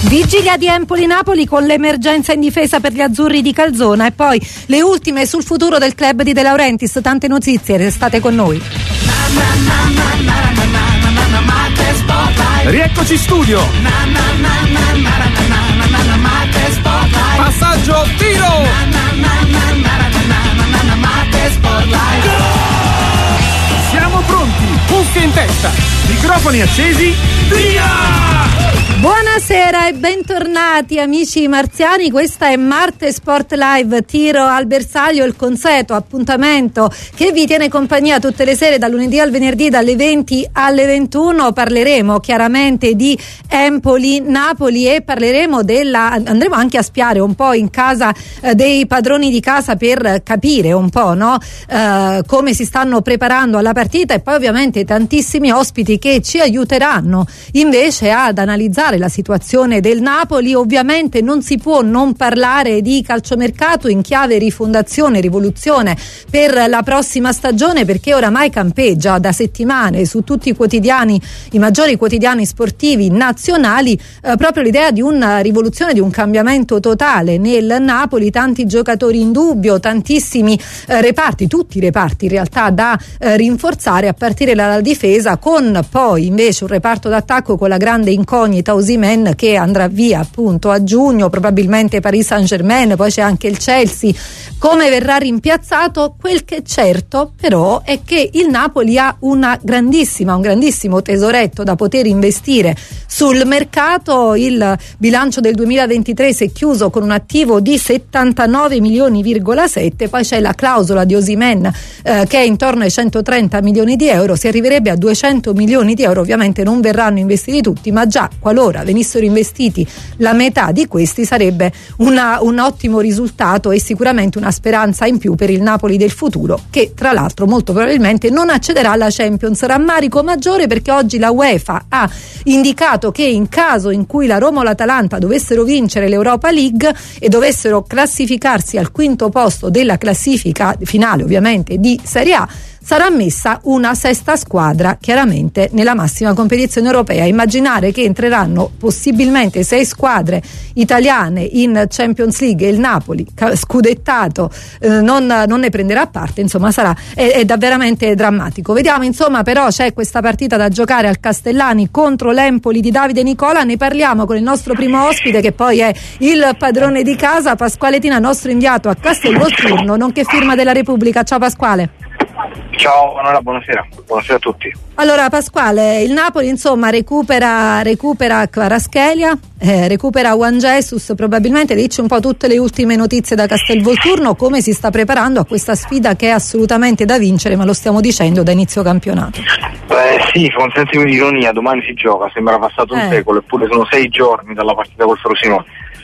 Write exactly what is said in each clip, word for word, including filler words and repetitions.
Vigilia di Empoli-Napoli con l'emergenza in difesa per gli azzurri di Calzona e poi le ultime sul futuro del club di De Laurentiis. Tante notizie, restate con noi. Rieccoci in studio. Passaggio, tiro. Siamo pronti, cuffie in testa, microfoni accesi, via! Buonasera e bentornati amici marziani, questa è Marte Sport Live, tiro al bersaglio, il consueto appuntamento che vi tiene compagnia tutte le sere dal lunedì al venerdì dalle venti alle ventuno. Parleremo chiaramente di Empoli-Napoli e parleremo della, andremo anche a spiare un po' in casa eh, dei padroni di casa per capire un po', no? eh, come si stanno preparando alla partita e poi ovviamente tantissimi ospiti che ci aiuteranno invece ad analizzare la situazione del Napoli. Ovviamente non si può non parlare di calciomercato in chiave rifondazione, rivoluzione per la prossima stagione, perché oramai campeggia da settimane su tutti i quotidiani, i maggiori quotidiani sportivi nazionali, eh, proprio l'idea di una rivoluzione, di un cambiamento totale nel Napoli. Tanti giocatori in dubbio, tantissimi eh, reparti, tutti i reparti in realtà da eh, rinforzare a partire dalla difesa, con poi invece un reparto d'attacco con la grande incognita Osimhen che andrà via appunto a giugno, probabilmente Paris Saint-Germain, poi c'è anche il Chelsea. Come verrà rimpiazzato? Quel che è certo però è che il Napoli ha una grandissima, un grandissimo tesoretto da poter investire sul mercato. Il bilancio del duemilaventitré si è chiuso con un attivo di settantanove milioni virgola sette, poi c'è la clausola di Osimhen eh, che è intorno ai centotrenta milioni di euro, si arriverebbe a duecento milioni di euro. Ovviamente non verranno investiti tutti, ma già qualora venissero investiti la metà di questi sarebbe una, un ottimo risultato e sicuramente una speranza in più per il Napoli del futuro, che tra l'altro molto probabilmente non accederà alla Champions. Rammarico maggiore perché oggi la UEFA ha indicato che in caso in cui la Roma o l'Atalanta dovessero vincere l'Europa League e dovessero classificarsi al quinto posto della classifica finale ovviamente di Serie A, sarà messa una sesta squadra chiaramente nella massima competizione europea. Immaginare che entreranno possibilmente sei squadre italiane in Champions League e il Napoli scudettato eh, non, non ne prenderà parte, insomma sarà è, è da veramente drammatico. Vediamo insomma, però c'è questa partita da giocare al Castellani contro l'Empoli di Davide Nicola. Ne parliamo con il nostro primo ospite che poi è il padrone di casa, Pasquale Tina, nostro inviato a Castelvolturno, nonché firma della Repubblica. Ciao Pasquale. Ciao, allora, buonasera, buonasera a tutti. Allora Pasquale, il Napoli insomma recupera recupera Kvaratskhelia, eh, recupera Juan Jesus, probabilmente dici un po' tutte le ultime notizie da Castelvolturno, come si sta preparando a questa sfida che è assolutamente da vincere, ma lo stiamo dicendo da inizio campionato. Beh sì, con senso di ironia, domani si gioca, sembra passato un eh. secolo, eppure sono sei giorni dalla partita col Frosinone.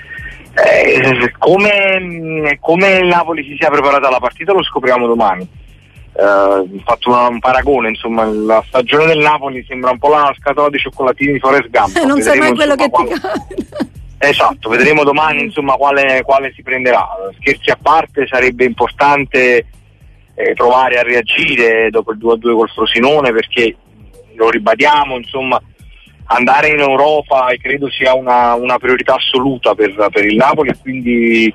Eh, come, come il Napoli si sia preparato alla partita lo scopriamo domani. Uh, ho fatto una, un paragone, insomma la stagione del Napoli sembra un po' la scatola di cioccolatini di Forrest Gump. Eh, non sai mai quello che quale... ti capita. Esatto, vedremo domani insomma quale, quale si prenderà. Scherzi a parte, sarebbe importante eh, provare a reagire dopo il due a due col Frosinone, perché lo ribadiamo, insomma andare in Europa e credo sia una, una priorità assoluta per, per il Napoli, e quindi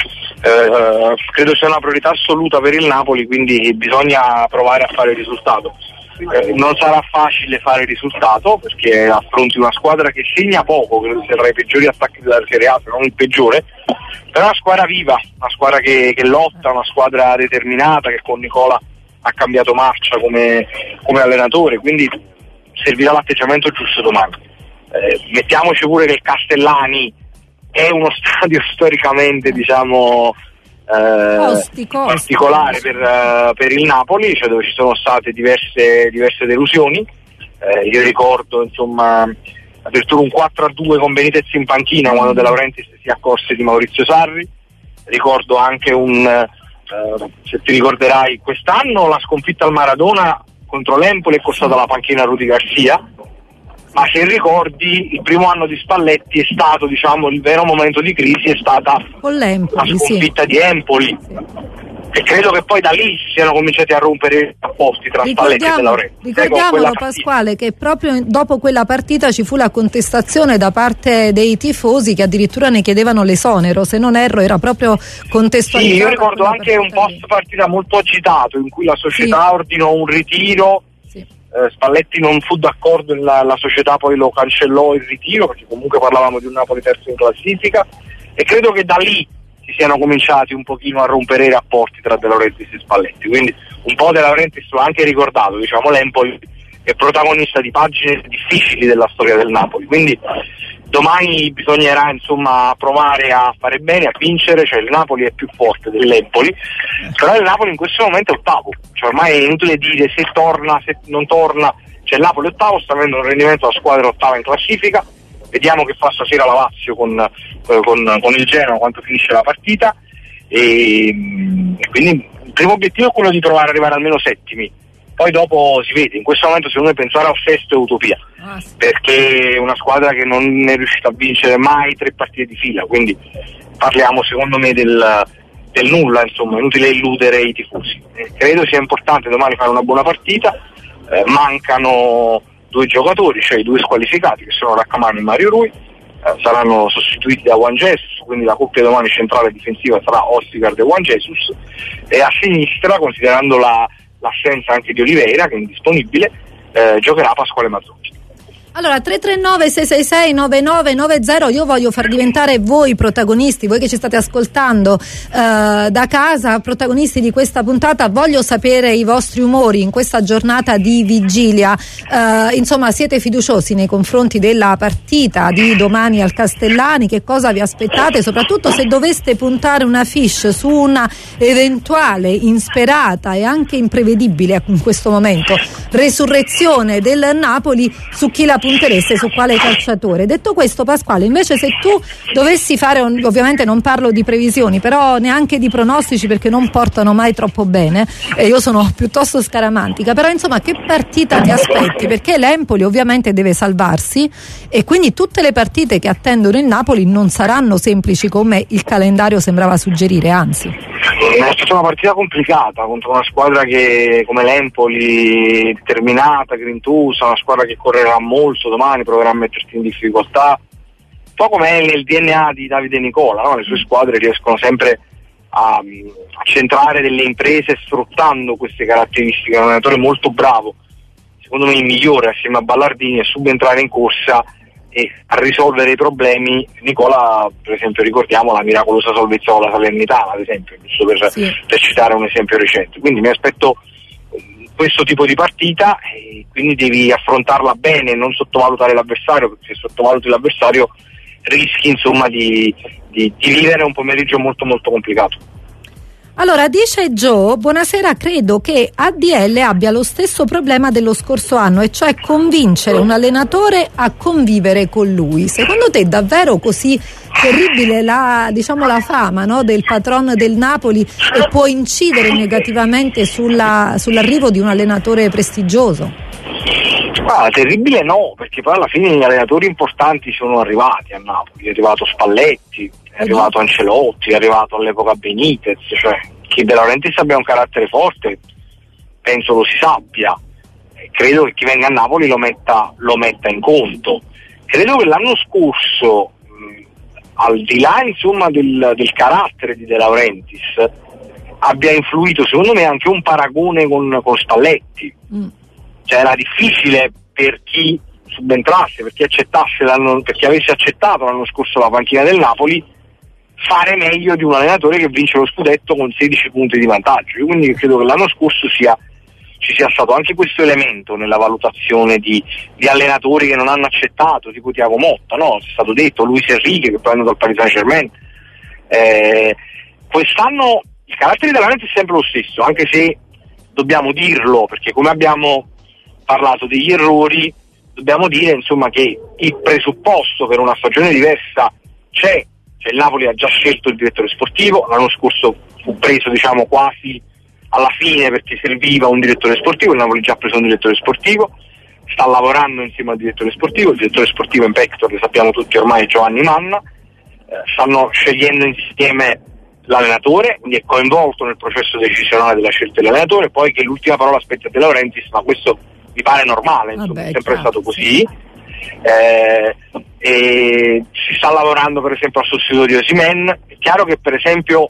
Eh, credo sia una priorità assoluta per il Napoli, quindi bisogna provare a fare il risultato. Eh, non sarà facile fare il risultato perché affronti una squadra che segna poco, credo sia tra i peggiori attacchi della Serie A, se non il peggiore, però è una squadra viva, una squadra che, che lotta, una squadra determinata, che con Nicola ha cambiato marcia come, come allenatore, quindi servirà l'atteggiamento giusto domani. Eh, mettiamoci pure che il Castellani è uno stadio storicamente, diciamo, eh, costi, costi, particolare costi. Per, uh, per il Napoli, cioè dove ci sono state diverse, diverse delusioni. Eh, io ricordo, insomma, addirittura un quattro a due con Benitez in panchina quando De Laurentiis si accorse di Maurizio Sarri. Ricordo anche un, uh, se ti ricorderai, quest'anno la sconfitta al Maradona contro l'Empoli è costata la panchina a Rudy Garcia. Ma se ricordi, il primo anno di Spalletti è stato, diciamo, il vero momento di crisi, è stata con l'Empoli, la sconfitta sì. di Empoli. Sì. E credo che poi da lì si siano cominciati a rompere i rapporti tra Spalletti e De Laurentiis. Ricordiamolo, Pasquale, che proprio dopo quella partita ci fu la contestazione da parte dei tifosi che addirittura ne chiedevano l'esonero, se non erro era proprio contestualizzato. Sì, io ricordo anche un post partita molto agitato in cui la società sì. ordinò un ritiro, sì. eh, Spalletti non fu d'accordo, la, la società poi lo cancellò il ritiro perché comunque parlavamo di un Napoli terzo in classifica, e credo che da lì si siano cominciati un pochino a rompere i rapporti tra De Laurentiis e Spalletti, quindi un po' De Laurentiis l'ha anche ricordato, diciamo l'Empoli è protagonista di pagine difficili della storia del Napoli, quindi domani bisognerà insomma provare a fare bene, a vincere, cioè il Napoli è più forte dell'Empoli, però il Napoli in questo momento è ottavo, cioè ormai è inutile dire se torna, se non torna, cioè il Napoli è ottavo, sta avendo un rendimento da squadra ottava in classifica. Vediamo che fa stasera la Lazio con, con, con il Genoa quanto finisce la partita, e, e quindi il primo obiettivo è quello di provare ad arrivare almeno settimi, poi dopo si vede. In questo momento secondo me pensare al sesto è utopia, ah, sì. perché è una squadra che non è riuscita a vincere mai tre partite di fila, quindi parliamo secondo me del, del nulla, insomma è inutile illudere i tifosi. Eh, credo sia importante domani fare una buona partita, eh, mancano due giocatori, cioè i due squalificati che sono Raccamani e Mario Rui, eh, saranno sostituiti da Juan Jesus, quindi la coppia domani centrale difensiva sarà Ostigard e Juan Jesus, e a sinistra, considerando la, l'assenza anche di Oliveira che è indisponibile, eh, giocherà Pasquale Mazzotti. Allora, tre tre nove sei sei sei nove nove nove zero, io voglio far diventare voi protagonisti, voi che ci state ascoltando eh, da casa, protagonisti di questa puntata. Voglio sapere i vostri umori in questa giornata di vigilia, eh, insomma siete fiduciosi nei confronti della partita di domani al Castellani, che cosa vi aspettate, soprattutto se doveste puntare una fiche su una eventuale, insperata e anche imprevedibile in questo momento resurrezione del Napoli, su chi la puntereste, su quale calciatore? Detto questo, Pasquale, invece se tu dovessi fare, un, ovviamente non parlo di previsioni, però neanche di pronostici perché non portano mai troppo bene, e io sono piuttosto scaramantica, però insomma che partita ti aspetti? Perché l'Empoli ovviamente deve salvarsi e quindi tutte le partite che attendono il Napoli non saranno semplici come il calendario sembrava suggerire, anzi. È stata una partita complicata contro una squadra che come l'Empoli, determinata, grintosa, una squadra che correrà molto domani, proverà a metterti in difficoltà, un po' come nel D N A di Davide Nicola, no? Le sue squadre riescono sempre a, a centrare delle imprese sfruttando queste caratteristiche. È un allenatore molto bravo, secondo me il migliore assieme a Ballardini, a subentrare in corsa e a risolvere i problemi. Nicola, per esempio, ricordiamo la miracolosa salvezza con la Salernitana, ad esempio, giusto per, sì. per citare un esempio recente. Quindi mi aspetto questo tipo di partita e quindi devi affrontarla bene, non sottovalutare l'avversario, perché se sottovaluti l'avversario rischi insomma di, di, di vivere un pomeriggio molto molto complicato. Allora, dice Joe, buonasera, credo che A D L abbia lo stesso problema dello scorso anno, e cioè convincere un allenatore a convivere con lui. Secondo te è davvero così terribile la, diciamo, la fama, no, del patron del Napoli, e può incidere negativamente sulla, sull'arrivo di un allenatore prestigioso? Ah, terribile no, perché poi alla fine gli allenatori importanti sono arrivati a Napoli, è arrivato Spalletti, è arrivato Ancelotti, è arrivato all'epoca Benitez, cioè che De Laurentiis abbia un carattere forte penso lo si sappia, credo che chi venga a Napoli lo metta, lo metta in conto. Credo che l'anno scorso, mh, al di là insomma del, del carattere di De Laurentiis, abbia influito secondo me anche un paragone con, con Spalletti. Mm. Cioè era difficile per chi subentrasse, per chi accettasse l'anno, per chi avesse accettato l'anno scorso la panchina del Napoli, fare meglio di un allenatore che vince lo scudetto con sedici punti di vantaggio. Io quindi credo che l'anno scorso sia, ci sia stato anche questo elemento nella valutazione di, di allenatori che non hanno accettato, tipo Thiago Motta, no? È stato detto Luis Enrique, che poi è andato al Paris Saint-Germain. Eh, quest'anno il carattere della mente è sempre lo stesso, anche se dobbiamo dirlo, perché come abbiamo parlato degli errori, dobbiamo dire insomma che il presupposto per una stagione diversa c'è. Cioè il Napoli ha già scelto il direttore sportivo, l'anno scorso fu preso diciamo quasi alla fine perché serviva un direttore sportivo, il Napoli ha già preso un direttore sportivo, sta lavorando insieme al direttore sportivo, il direttore sportivo in pectore, lo sappiamo tutti ormai, è Giovanni Manna, eh, stanno scegliendo insieme l'allenatore, quindi è coinvolto nel processo decisionale della scelta dell'allenatore, poi che l'ultima parola spetta a De Laurentiis, ma questo mi pare normale, insomma, Vabbè, è sempre chiaro, stato così. Eh, e si sta lavorando per esempio al sostituto di Osimhen. È chiaro che per esempio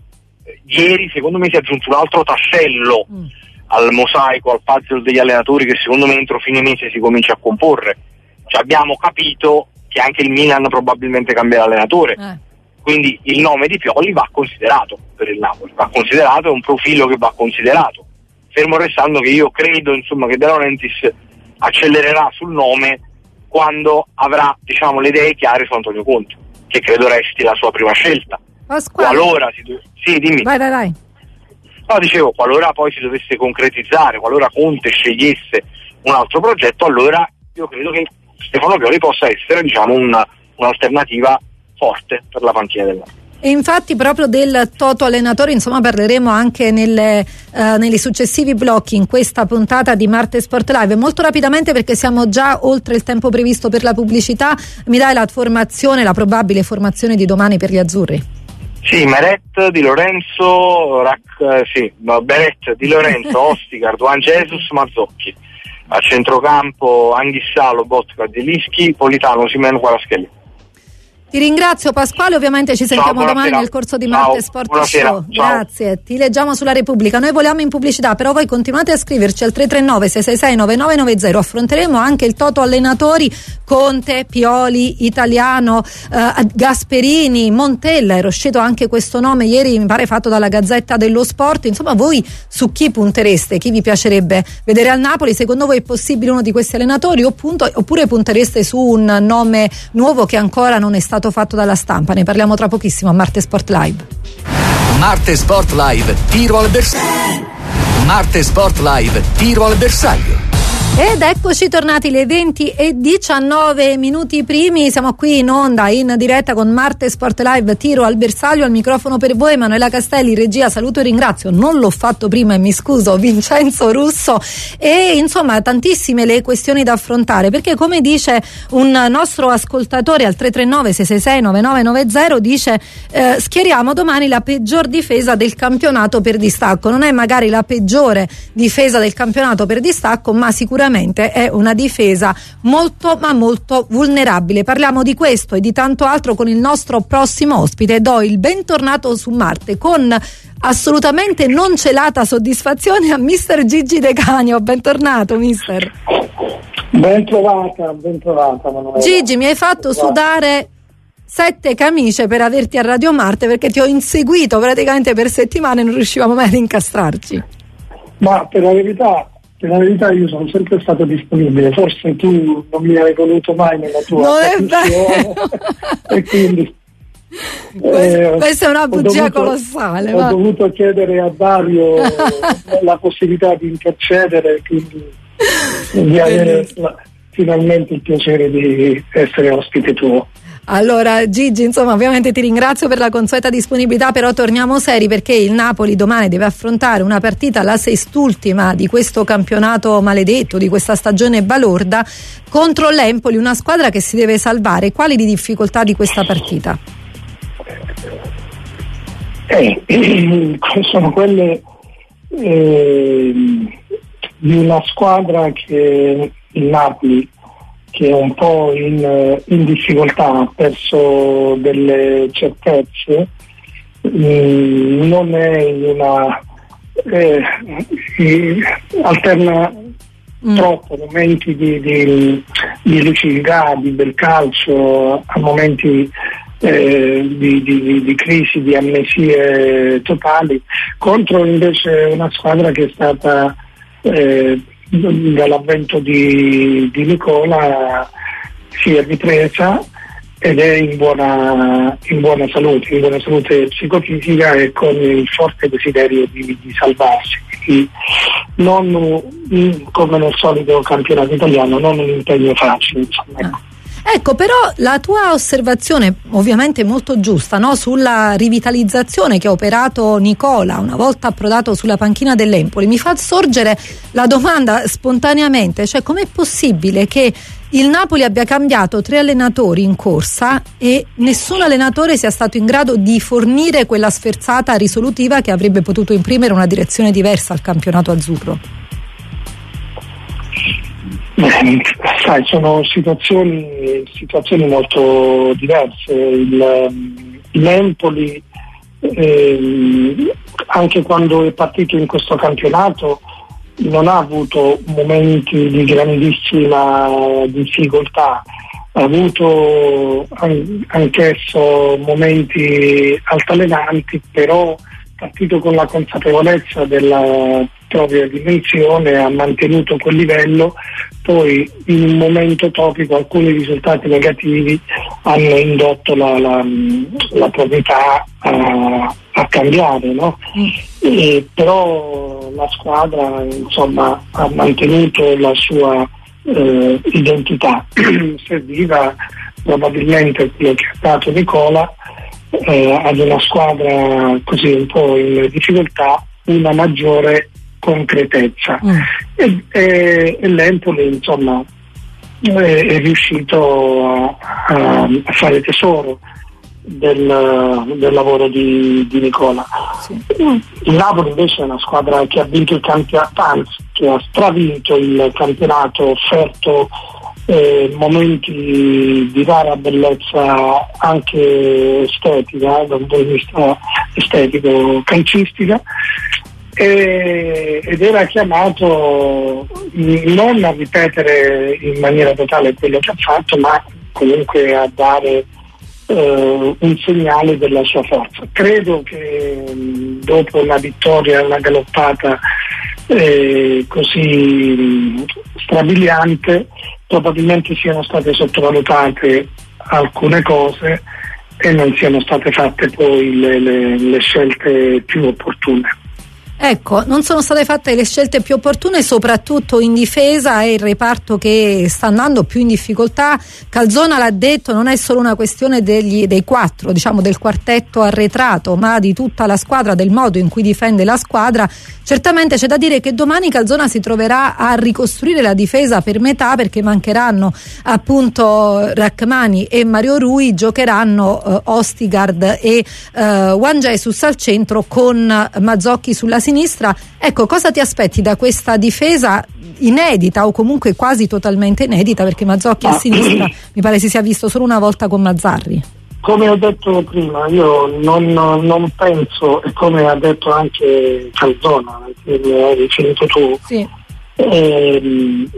ieri secondo me si è aggiunto un altro tassello mm. al mosaico, al puzzle degli allenatori, che secondo me entro fine mese si comincia a comporre. Cioè, abbiamo capito che anche il Milan probabilmente cambierà allenatore, eh. quindi il nome di Pioli va considerato per il Napoli, va considerato, è un profilo che va considerato, fermo restando che io credo insomma che De Laurentiis accelererà sul nome quando avrà, diciamo, le idee chiare su Antonio Conte, che credo resti la sua prima scelta. Pasquale. Qualora si do... sì, dimmi. Vai, vai, vai. No, dicevo, qualora poi si dovesse concretizzare, qualora Conte scegliesse un altro progetto, allora io credo che Stefano Pioli possa essere, diciamo, una, un'alternativa forte per la panchina del Napoli. E infatti proprio del Toto allenatore insomma parleremo anche nelle, uh, negli successivi blocchi in questa puntata di Marte Sport Live. Molto rapidamente, perché siamo già oltre il tempo previsto per la pubblicità, mi dai la formazione, la probabile formazione di domani per gli azzurri? Sì, Meret, Di Lorenzo, Rac, eh, sì, Beret, Di Lorenzo, Ostigar, Juan Jesus, Mazzocchi. A centrocampo Anghissà, Lobotka, Zielinski, Politano, Osimhen, Kvaratskhelia. Ti ringrazio Pasquale, ovviamente ci sentiamo Ciao, domani nel corso di Ciao, Marte Sport buonasera. Show. Ciao. Grazie, ti leggiamo sulla Repubblica. Noi vogliamo in pubblicità, però voi continuate a scriverci al tre tre nove sei sei sei nove nove nove zero. Affronteremo anche il Toto allenatori, Conte, Pioli, Italiano, eh, Gasperini, Montella. Era uscito anche questo nome ieri, mi pare fatto dalla Gazzetta dello Sport. Insomma, voi su chi puntereste? Chi vi piacerebbe vedere al Napoli? Secondo voi è possibile uno di questi allenatori, oppure puntereste su un nome nuovo che ancora non è stato fatto dalla stampa? Ne parliamo tra pochissimo a Marte Sport Live. Marte Sport Live, tiro al bersaglio. Marte Sport Live, tiro al bersaglio. Ed eccoci tornati le venti e diciannove minuti primi, siamo qui in onda in diretta con Marte Sport Live, tiro al bersaglio. Al microfono per voi Emanuela Castelli, regia, saluto e ringrazio, non l'ho fatto prima e mi scuso, Vincenzo Russo. E insomma tantissime le questioni da affrontare, perché come dice un nostro ascoltatore al tre tre nove sei sei sei nove nove nove zero, dice eh, schieriamo domani la peggior difesa del campionato per distacco. Non è magari la peggiore difesa del campionato per distacco, ma sicuramente è una difesa molto ma molto vulnerabile. Parliamo di questo e di tanto altro con il nostro prossimo ospite. Do il bentornato su Marte con assolutamente non celata soddisfazione a mister Gigi De Canio. Bentornato mister. Ben trovata, ben trovata Manuela. Gigi, mi hai fatto sudare sette camicie per averti a Radio Marte, perché ti ho inseguito praticamente per settimane e non riuscivamo mai ad incastrarci. Ma per la verità Per la verità io sono sempre stato disponibile, forse tu non mi hai voluto mai nella tua non è vero. E quindi eh, questa è una bugia dovuto, colossale. Ho ma... dovuto chiedere a Dario la possibilità di intercedere, quindi di avere la, finalmente il piacere di essere ospite tuo. Allora Gigi, insomma, ovviamente ti ringrazio per la consueta disponibilità, però torniamo seri, perché il Napoli domani deve affrontare una partita, la sest'ultima di questo campionato maledetto, di questa stagione balorda, contro l'Empoli, una squadra che si deve salvare. Quali di difficoltà di questa partita? Eh, sono quelle eh, di una squadra che il Napoli, che è un po' in, in difficoltà, ha perso delle certezze, mm, non è in una eh, alterna mm. troppo momenti di, di, di lucidità, di bel calcio, a momenti eh, di, di, di crisi, di amnesie totali, contro invece una squadra che è stata eh, dall'avvento di, di Nicola si è ripresa ed è in buona, in buona salute, in buona salute psicofisica e con il forte desiderio di, di salvarsi. Quindi non come nel solito campionato italiano, non un impegno facile, insomma. Ecco, però la tua osservazione, ovviamente molto giusta, no? Sulla rivitalizzazione che ha operato Nicola una volta approdato sulla panchina dell'Empoli, mi fa sorgere la domanda spontaneamente, cioè com'è possibile che il Napoli abbia cambiato tre allenatori in corsa e nessun allenatore sia stato in grado di fornire quella sferzata risolutiva che avrebbe potuto imprimere una direzione diversa al campionato azzurro. Beh, sai, sono situazioni, situazioni molto diverse. Il, il Empoli, eh, anche quando è partito in questo campionato, non ha avuto momenti di grandissima difficoltà, ha avuto an- anch'esso momenti altalenanti, però partito con la consapevolezza della propria dimensione, ha mantenuto quel livello. Poi in un momento topico alcuni risultati negativi hanno indotto la, la, la proprietà a, a cambiare, no? Mm. E però la squadra, insomma, ha mantenuto la sua eh, identità. Serviva probabilmente quello che ha dato Nicola eh, ad una squadra così un po' in difficoltà, una maggiore concretezza. Mm. e, e, e l'Empoli, insomma, è, è riuscito a, a, a fare tesoro del, del lavoro di, di Nicola. Sì. Il Napoli invece è una squadra che ha vinto il campionato, anzi che ha stravinto il campionato, offerto eh, momenti di rara bellezza anche estetica, da un punto di vista estetico calcistica, ed era chiamato non a ripetere in maniera totale quello che ha fatto, ma comunque a dare eh, un segnale della sua forza. Credo che mh, dopo una vittoria, una galoppata eh, così mh, strabiliante, probabilmente siano state sottovalutate alcune cose e non siano state fatte poi le, le, le scelte più opportune. Ecco, non sono state fatte le scelte più opportune, soprattutto in difesa, e il reparto che sta andando più in difficoltà. Calzona l'ha detto, non è solo una questione degli, dei quattro, diciamo del quartetto arretrato, ma di tutta la squadra, del modo in cui difende la squadra. Certamente c'è da dire che domani Calzona si troverà a ricostruire la difesa per metà, perché mancheranno appunto Rachmani e Mario Rui, giocheranno eh, Ostigard e eh, Juan Jesus al centro con Mazzocchi sulla sinistra. sinistra. Ecco, cosa ti aspetti da questa difesa inedita, o comunque quasi totalmente inedita, perché Mazzocchi a sinistra mi pare si sia visto solo una volta con Mazzarri? Come ho detto prima, io non, non penso, e come ha detto anche Calzona, che mi hai riferito tu, sì. ehm,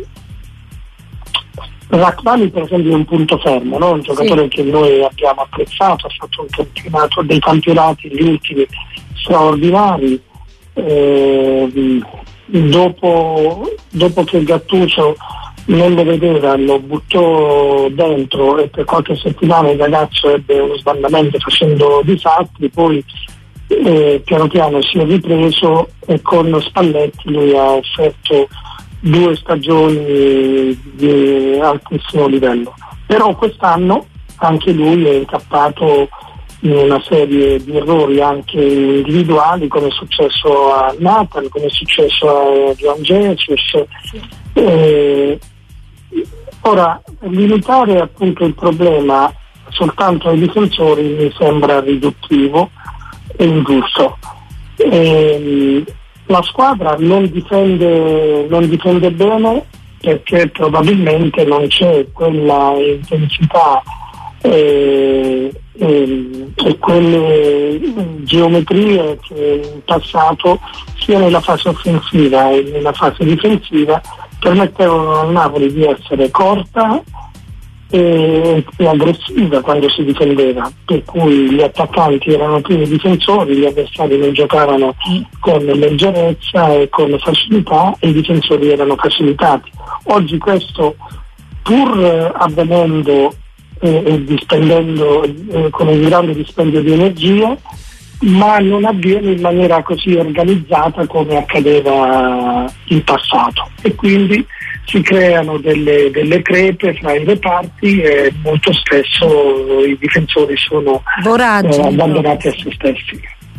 Rachmani per esempio è un punto fermo, no? Un giocatore sì. che noi abbiamo apprezzato, ha fatto un campionato, dei campionati gli ultimi straordinari. Eh, dopo, dopo che Gattuso non lo vedeva, lo buttò dentro e per qualche settimana il ragazzo ebbe uno sbandamento facendo disastri, poi eh, piano piano si è ripreso e con Spalletti lui ha offerto due stagioni di altissimo livello. Però quest'anno anche lui è incappato in una serie di errori anche individuali, come è successo a Nathan, come è successo a Juan Jesus. Eh, ora, limitare appunto il problema soltanto ai difensori mi sembra riduttivo e ingiusto. Eh, la squadra non difende, non difende bene perché probabilmente non c'è quella intensità e, e, e quelle geometrie che in passato sia nella fase offensiva e nella fase difensiva permettevano al Napoli di essere corta e, e aggressiva quando si difendeva, per cui gli attaccanti erano più i difensori, gli avversari non giocavano con leggerezza e con facilità e i difensori erano facilitati. Oggi questo, pur avvenendo e eh, dispendendo eh, con un grande dispendio di energia, ma non avviene in maniera così organizzata come accadeva in passato, e quindi si creano delle, delle crepe fra i reparti e molto spesso i difensori sono Voraggi, eh, abbandonati a se stessi.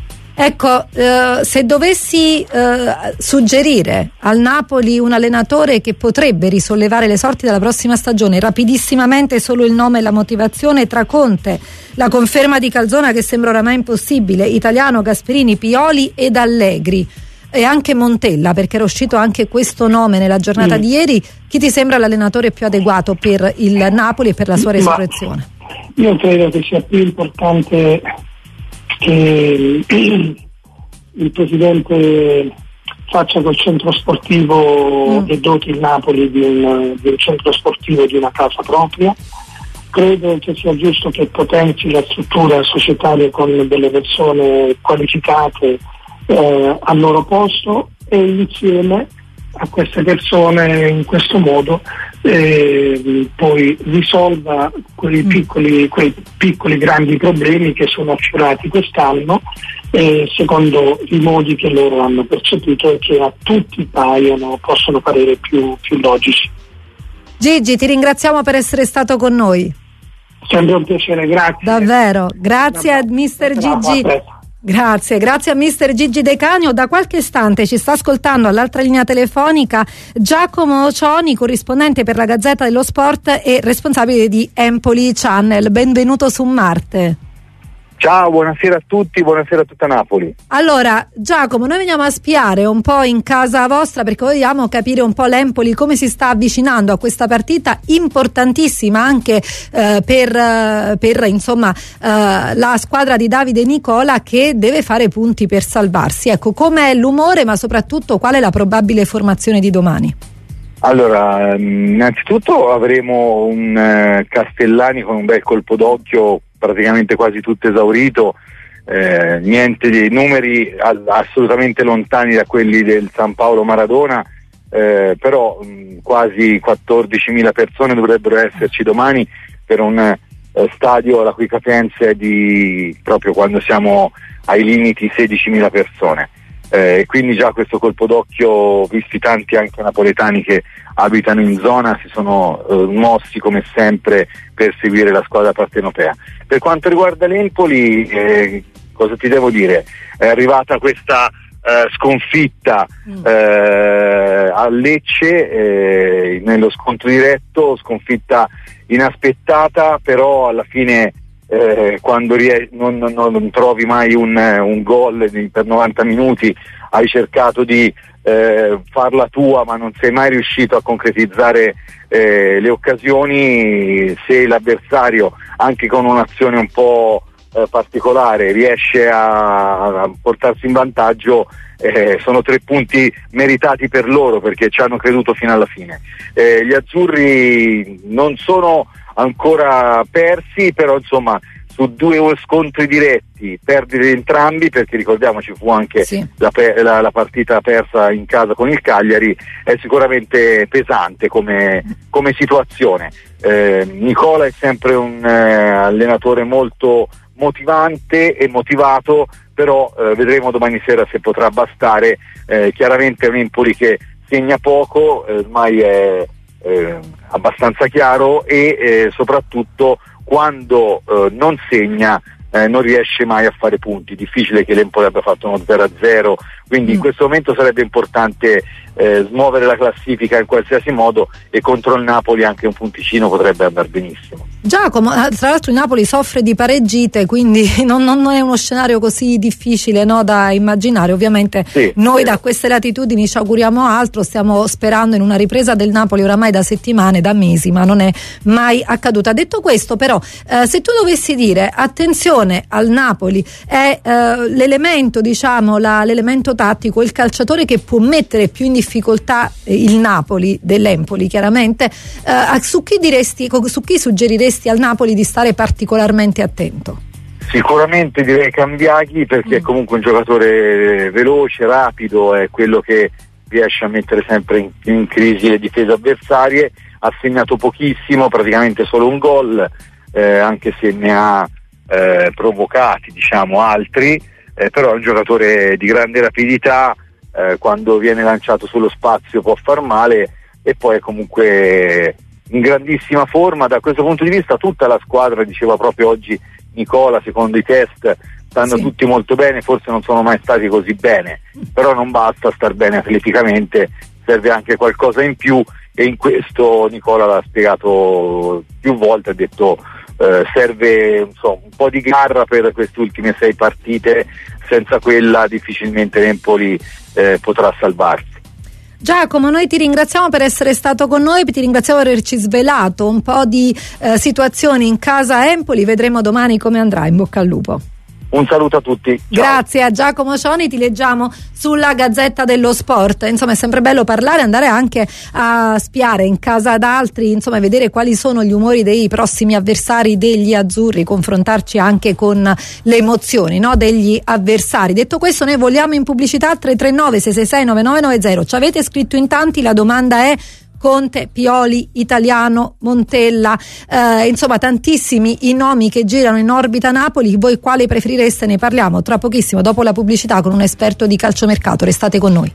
Ecco, eh, se dovessi eh, suggerire al Napoli un allenatore che potrebbe risollevare le sorti della prossima stagione, rapidissimamente solo il nome e la motivazione tra Conte, la conferma di Calzona che sembra oramai impossibile, Italiano, Gasperini, Pioli ed Allegri e anche Montella, perché era uscito anche questo nome nella giornata mm. di ieri, chi ti sembra l'allenatore più adeguato per il Napoli e per la sua resurrezione? Ma io credo che sia più importante che il presidente faccia col centro sportivo mm. e doti il Napoli di un, di un centro sportivo di una casa propria. Credo che sia giusto che potenzi la struttura societaria con delle persone qualificate eh, al loro posto e insieme a queste persone in questo modo eh, poi risolva quei piccoli, quei piccoli grandi problemi che sono affiorati quest'anno eh, secondo i modi che loro hanno percepito e che a tutti paiono, possono parere più, più logici. Gigi, ti ringraziamo per essere stato con noi. Sempre un piacere, grazie. Davvero, grazie a mister Gigi. Grazie, grazie a mister Gigi De Canio. Da qualche istante ci sta ascoltando all'altra linea telefonica Giacomo Cioni, corrispondente per la Gazzetta dello Sport e responsabile di Empoli Channel. Benvenuto su Marte. Ciao, buonasera a tutti, buonasera a tutta Napoli. Allora, Giacomo, noi veniamo a spiare un po' in casa vostra perché vogliamo capire un po' l'Empoli come si sta avvicinando a questa partita importantissima anche eh, per, eh, per insomma eh, la squadra di Davide Nicola, che deve fare punti per salvarsi. Ecco, com'è l'umore, ma soprattutto qual è la probabile formazione di domani? Allora, innanzitutto avremo un eh, Castellani con un bel colpo d'occhio, praticamente quasi tutto esaurito, eh, niente di numeri a- assolutamente lontani da quelli del San Paolo Maradona, eh, però mh, quasi quattordicimila persone dovrebbero esserci domani per un eh, stadio la cui capienza è di, proprio quando siamo ai limiti, sedicimila persone. E eh, quindi già questo colpo d'occhio, visti tanti anche napoletani che abitano in zona, si sono eh, mossi come sempre per seguire la squadra partenopea. Per quanto riguarda l'Empoli, eh, cosa ti devo dire? È arrivata questa eh, sconfitta eh, a Lecce eh, nello scontro diretto, sconfitta inaspettata, però alla fine Eh, quando ries- non, non, non trovi mai un, un gol per novanta minuti, hai cercato di eh, farla tua ma non sei mai riuscito a concretizzare eh, le occasioni. Se l'avversario anche con un'azione un po' eh, particolare riesce a, a portarsi in vantaggio, eh, sono tre punti meritati per loro perché ci hanno creduto fino alla fine. Eh, gli azzurri non sono ancora persi, però insomma su due scontri diretti perdere entrambi, perché ricordiamoci fu anche sì. la, la, la partita persa in casa con il Cagliari, è sicuramente pesante come, come situazione. eh, Nicola è sempre un eh, allenatore molto motivante e motivato, però eh, vedremo domani sera se potrà bastare. Eh, chiaramente è un Empoli che segna poco, eh, ormai è Eh, abbastanza chiaro, e eh, soprattutto quando eh, non segna eh, non riesce mai a fare punti. Difficile che l'Empoli abbia fatto uno zero a zero, quindi mm. in questo momento sarebbe importante eh, smuovere la classifica in qualsiasi modo, e contro il Napoli anche un punticino potrebbe andare benissimo. Giacomo, tra l'altro il Napoli soffre di pareggite, quindi non, non è uno scenario così difficile, no, da immaginare. Ovviamente sì, noi sì. da queste latitudini ci auguriamo altro, stiamo sperando in una ripresa del Napoli oramai da settimane, da mesi, ma non è mai accaduta. Detto questo, però, eh, se tu dovessi dire attenzione al Napoli, è eh, l'elemento, diciamo, la, l'elemento tattico, il calciatore che può mettere più in difficoltà eh, il Napoli dell'Empoli, chiaramente, eh, su chi diresti, su chi suggeriresti al Napoli di stare particolarmente attento? Sicuramente direi Cambiaghi, perché mm. è comunque un giocatore veloce, rapido, è quello che riesce a mettere sempre in, in crisi le difese avversarie. Ha segnato pochissimo, praticamente solo un gol, eh, anche se ne ha eh, provocati, diciamo, altri, eh, però è un giocatore di grande rapidità, eh, quando viene lanciato sullo spazio può far male, e poi è comunque in grandissima forma. Da questo punto di vista tutta la squadra, diceva proprio oggi Nicola, secondo i test stanno sì. tutti molto bene, forse non sono mai stati così bene, però non basta star bene atleticamente, serve anche qualcosa in più, e in questo Nicola l'ha spiegato più volte, ha detto eh, serve insomma, un po' di garra per queste ultime sei partite, senza quella difficilmente l'Empoli eh, potrà salvarsi. Giacomo, noi ti ringraziamo per essere stato con noi, ti ringraziamo per averci svelato un po' di eh, situazioni in casa Empoli, vedremo domani come andrà, in bocca al lupo. Un saluto a tutti. Ciao. Grazie a Giacomo Cioni, ti leggiamo sulla Gazzetta dello Sport. Insomma, è sempre bello parlare, andare anche a spiare in casa ad altri, insomma, vedere quali sono gli umori dei prossimi avversari degli azzurri, confrontarci anche con le emozioni, no, degli avversari. Detto questo, noi vogliamo in pubblicità. Tre tre nove sei sei sei nove nove nove zero. Ci avete scritto in tanti, la domanda è: Conte, Pioli, Italiano, Montella, eh, insomma tantissimi i nomi che girano in orbita Napoli. Voi quale preferireste? Ne parliamo tra pochissimo, dopo la pubblicità, con un esperto di calciomercato. Restate con noi.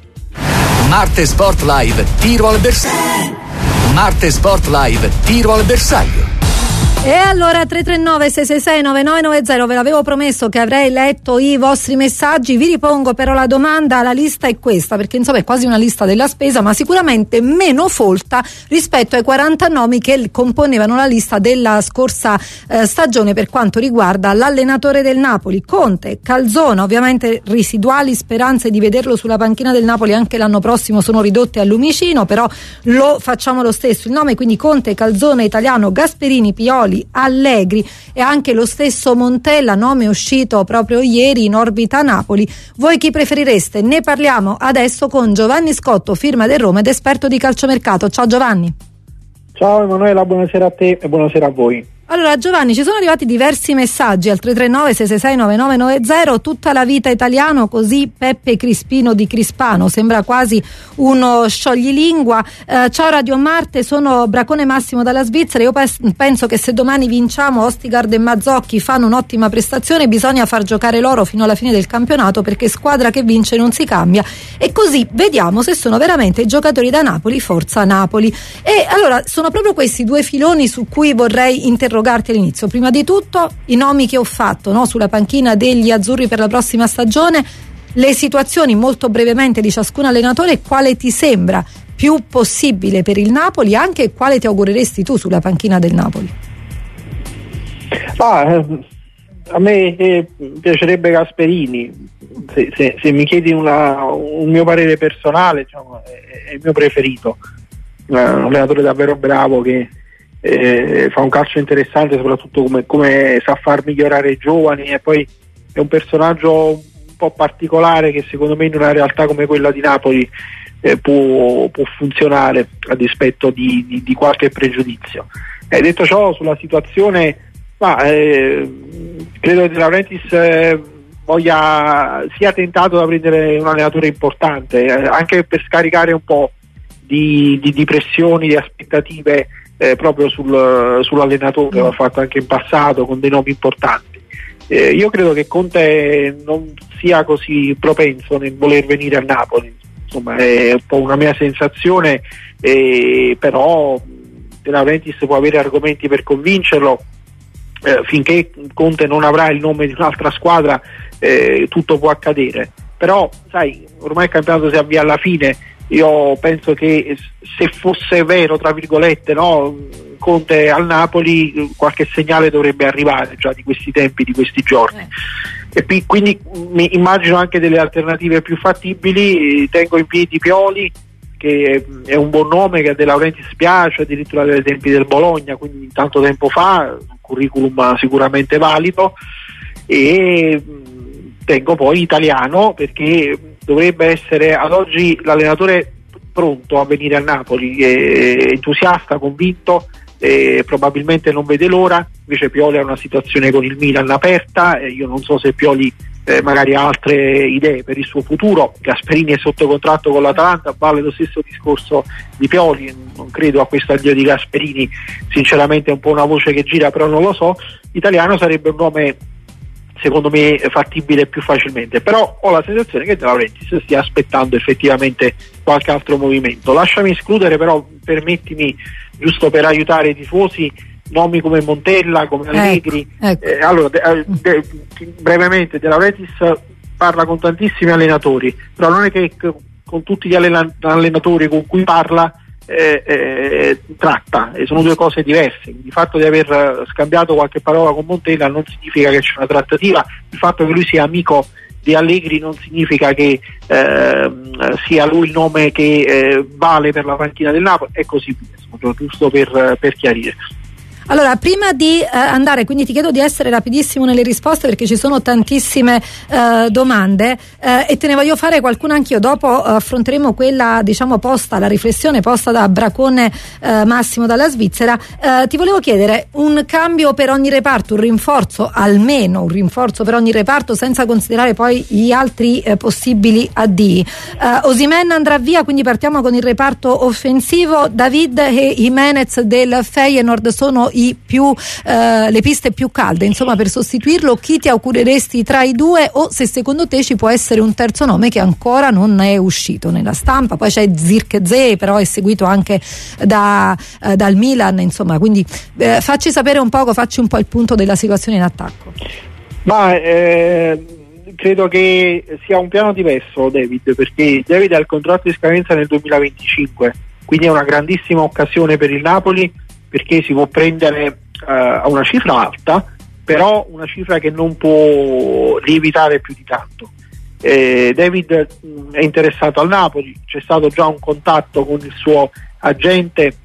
Marte Sport Live, tiro al bersaglio. Marte Sport Live, tiro al bersaglio. E allora tre tre nove sei sei sei nove nove nove zero, ve l'avevo promesso che avrei letto i vostri messaggi. Vi ripongo però la domanda, la lista è questa, perché insomma è quasi una lista della spesa, ma sicuramente meno folta rispetto ai quaranta nomi che componevano la lista della scorsa eh, stagione per quanto riguarda l'allenatore del Napoli. Conte, Calzona, ovviamente residuali speranze di vederlo sulla panchina del Napoli anche l'anno prossimo sono ridotte al lumicino, però lo facciamo lo stesso il nome, quindi Conte, Calzona, Italiano, Gasperini, Pioli, Allegri e anche lo stesso Montella, nome uscito proprio ieri in orbita Napoli. Voi chi preferireste? Ne parliamo adesso con Giovanni Scotto, firma del Roma ed esperto di calciomercato. Ciao Giovanni. Ciao Emanuela, buonasera a te e buonasera a voi. Allora Giovanni, ci sono arrivati diversi messaggi al tre tre nove sei sei sei nove nove nove zero. Tutta la vita Italiano, così Peppe Crispino di Crispano, sembra quasi uno scioglilingua. Eh, ciao Radio Marte, sono Bracone Massimo dalla Svizzera. Io penso che se domani vinciamo Ostigard e Mazzocchi fanno un'ottima prestazione, bisogna far giocare loro fino alla fine del campionato, perché squadra che vince non si cambia, e così vediamo se sono veramente i giocatori da Napoli, forza Napoli. E allora sono proprio questi due filoni su cui vorrei interrogarti all'inizio. Prima di tutto i nomi che ho fatto, no, sulla panchina degli azzurri per la prossima stagione, le situazioni molto brevemente di ciascun allenatore, quale ti sembra più possibile per il Napoli, anche quale ti augureresti tu sulla panchina del Napoli? Ah, a me eh, piacerebbe Gasperini, se, se, se mi chiedi una, un mio parere personale, diciamo, è, è il mio preferito, un allenatore davvero bravo che Eh, fa un calcio interessante, soprattutto come, come sa far migliorare i giovani, e poi è un personaggio un po' particolare che secondo me in una realtà come quella di Napoli eh, può, può funzionare a dispetto di, di, di qualche pregiudizio. Eh, detto ciò, sulla situazione, ma, eh, credo che De Laurentiis eh, voglia sia tentato da prendere un allenatore importante, eh, anche per scaricare un po' di, di, di pressioni, di aspettative Eh, proprio sul, sull'allenatore. L'ha fatto anche in passato con dei nomi importanti. Eh, io credo che Conte non sia così propenso nel voler venire a Napoli, insomma è un po' una mia sensazione, eh, però De Laurentiis può avere argomenti per convincerlo. Eh, finché Conte non avrà il nome di un'altra squadra, eh, tutto può accadere, però sai, ormai il campionato si avvia alla fine. Io penso che se fosse vero, tra virgolette, no, Conte al Napoli, qualche segnale dovrebbe arrivare già di questi tempi, di questi giorni. Eh. E p- quindi mi immagino anche delle alternative più fattibili. Tengo in piedi Pioli, che è un buon nome, che a De Laurentiis piace, addirittura dai tempi del Bologna, quindi tanto tempo fa, un curriculum sicuramente valido. E tengo poi Italiano, perché dovrebbe essere ad oggi l'allenatore pronto a venire a Napoli, è entusiasta, convinto, e probabilmente non vede l'ora. Invece Pioli ha una situazione con il Milan aperta, e io non so se Pioli eh, magari ha altre idee per il suo futuro. Gasperini è sotto contratto con l'Atalanta, vale lo stesso discorso di Pioli, non credo a questo addio di Gasperini, sinceramente è un po' una voce che gira, però non lo so. Italiano sarebbe un nome secondo me fattibile più facilmente, però ho la sensazione che De Laurentiis stia aspettando effettivamente qualche altro movimento. Lasciami escludere, però permettimi, giusto per aiutare i tifosi, nomi come Montella, come Allegri. Ecco, ecco. Eh, allora, de, de, brevemente, De Laurentiis parla con tantissimi allenatori, però non è che con tutti gli allenatori con cui parla eh, eh, tratta, e sono due cose diverse. Il fatto di aver scambiato qualche parola con Montella non significa che c'è una trattativa, il fatto che lui sia amico di Allegri non significa che eh, sia lui il nome che eh, vale per la panchina del Napoli, e così via, giusto per, per chiarire. Allora, prima di eh, andare, quindi ti chiedo di essere rapidissimo nelle risposte perché ci sono tantissime eh, domande eh, e te ne voglio fare qualcuna anch'io. Dopo eh, affronteremo quella, diciamo, posta, la riflessione posta da Bracone eh, Massimo dalla Svizzera. Eh, ti volevo chiedere un cambio per ogni reparto, un rinforzo, almeno un rinforzo per ogni reparto, senza considerare poi gli altri eh, possibili addii. Eh, Osimhen andrà via, quindi partiamo con il reparto offensivo. David e Jimenez del Feyenoord sono i più eh, le piste più calde, insomma, per sostituirlo. Chi ti augureresti tra i due, o se secondo te ci può essere un terzo nome che ancora non è uscito nella stampa? Poi c'è Zirkzee, però è seguito anche da, eh, dal Milan, insomma, quindi eh, facci sapere un poco, facci un po' il punto della situazione in attacco. Ma eh, credo che sia un piano diverso, David, perché David ha il contratto di scadenza nel duemilaventicinque, quindi è una grandissima occasione per il Napoli, perché si può prendere uh, a una cifra alta, però una cifra che non può lievitare più di tanto. Eh, David mh, è interessato al Napoli, c'è stato già un contatto con il suo agente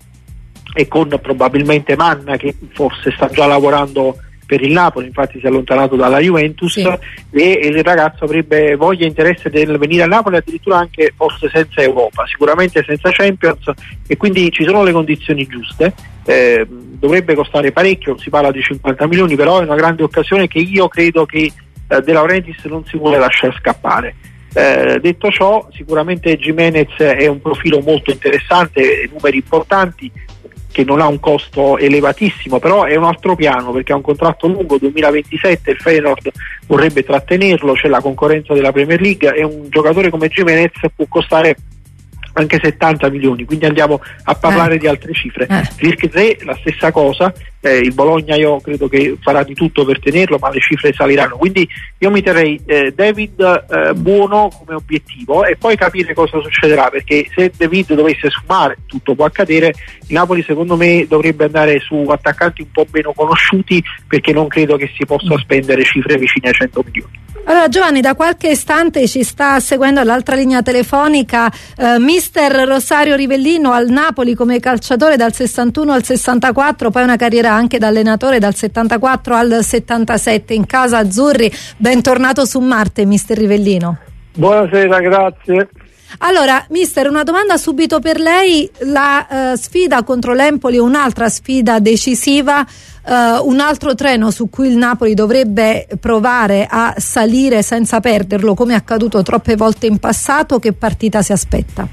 e con probabilmente Manna, che forse sta già lavorando per il Napoli, infatti si è allontanato dalla Juventus, sì. E il ragazzo avrebbe voglia e interesse del venire al Napoli, addirittura anche forse senza Europa, sicuramente senza Champions, e quindi ci sono le condizioni giuste. Eh, dovrebbe costare parecchio, si parla di cinquanta milioni, però è una grande occasione che io credo che eh, De Laurentiis non si vuole lasciare scappare. Eh, detto ciò, sicuramente Jimenez è un profilo molto interessante, numeri importanti, che non ha un costo elevatissimo, però è un altro piano perché ha un contratto lungo, duemilaventisette, il Feyenoord vorrebbe trattenerlo, c'è la concorrenza della Premier League, e un giocatore come Jimenez può costare anche settanta milioni, quindi andiamo a parlare eh. di altre cifre. eh. Zirkzee la stessa cosa, eh, il Bologna io credo che farà di tutto per tenerlo, ma le cifre saliranno, quindi io mi terrei eh, David eh, buono come obiettivo, e poi capire cosa succederà, perché se David dovesse sfumare, tutto può accadere. Il Napoli secondo me dovrebbe andare su attaccanti un po' meno conosciuti, perché non credo che si possa spendere cifre vicine ai cento milioni. Allora Giovanni, da qualche istante ci sta seguendo all'altra linea telefonica eh, mister Rosario Rivellino, al Napoli come calciatore dal sessantuno al sessantaquattro, poi una carriera anche da allenatore dal settantaquattro al settantasette in casa azzurri. Bentornato su Marte, mister Rivellino. Buonasera, grazie. Allora, mister, una domanda subito per lei. La uh, sfida contro l'Empoli è un'altra sfida decisiva, uh, un altro treno su cui il Napoli dovrebbe provare a salire senza perderlo, come è accaduto troppe volte in passato. Che partita si aspetta?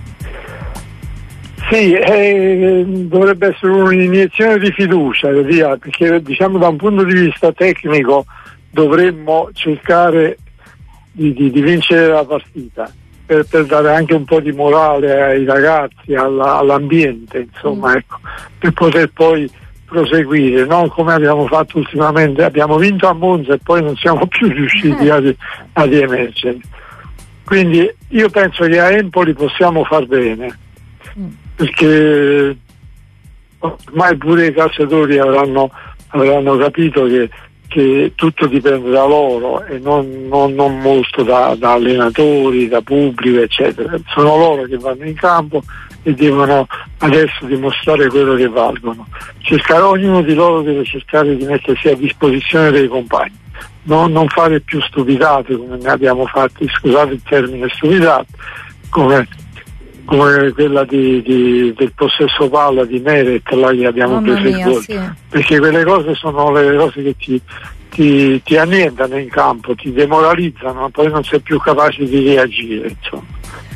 Sì, eh, dovrebbe essere un'iniezione di fiducia, via, perché diciamo da un punto di vista tecnico dovremmo cercare di, di, di vincere la partita. Per, per dare anche un po' di morale ai ragazzi, alla, all'ambiente, insomma, mm. ecco, per poter poi proseguire, non come abbiamo fatto ultimamente. Abbiamo vinto a Monza e poi non siamo più riusciti a, a riemergere. Quindi io penso che a Empoli possiamo far bene, mm. perché ormai pure i calciatori avranno, avranno capito che che tutto dipende da loro e non, non, non molto da, da allenatori, da pubblico, eccetera. Sono loro che vanno in campo e devono adesso dimostrare quello che valgono. Cercare, ognuno di loro deve cercare di mettersi a disposizione dei compagni, non, non fare più stupidate come ne abbiamo fatte, scusate il termine stupidate, come, come quella di, di, del possesso palla di Meret, là che abbiamo Mamma preso il gol, sì. perché quelle cose sono le cose che ti, ti, ti annientano in campo, ti demoralizzano, poi non sei più capace di reagire, insomma.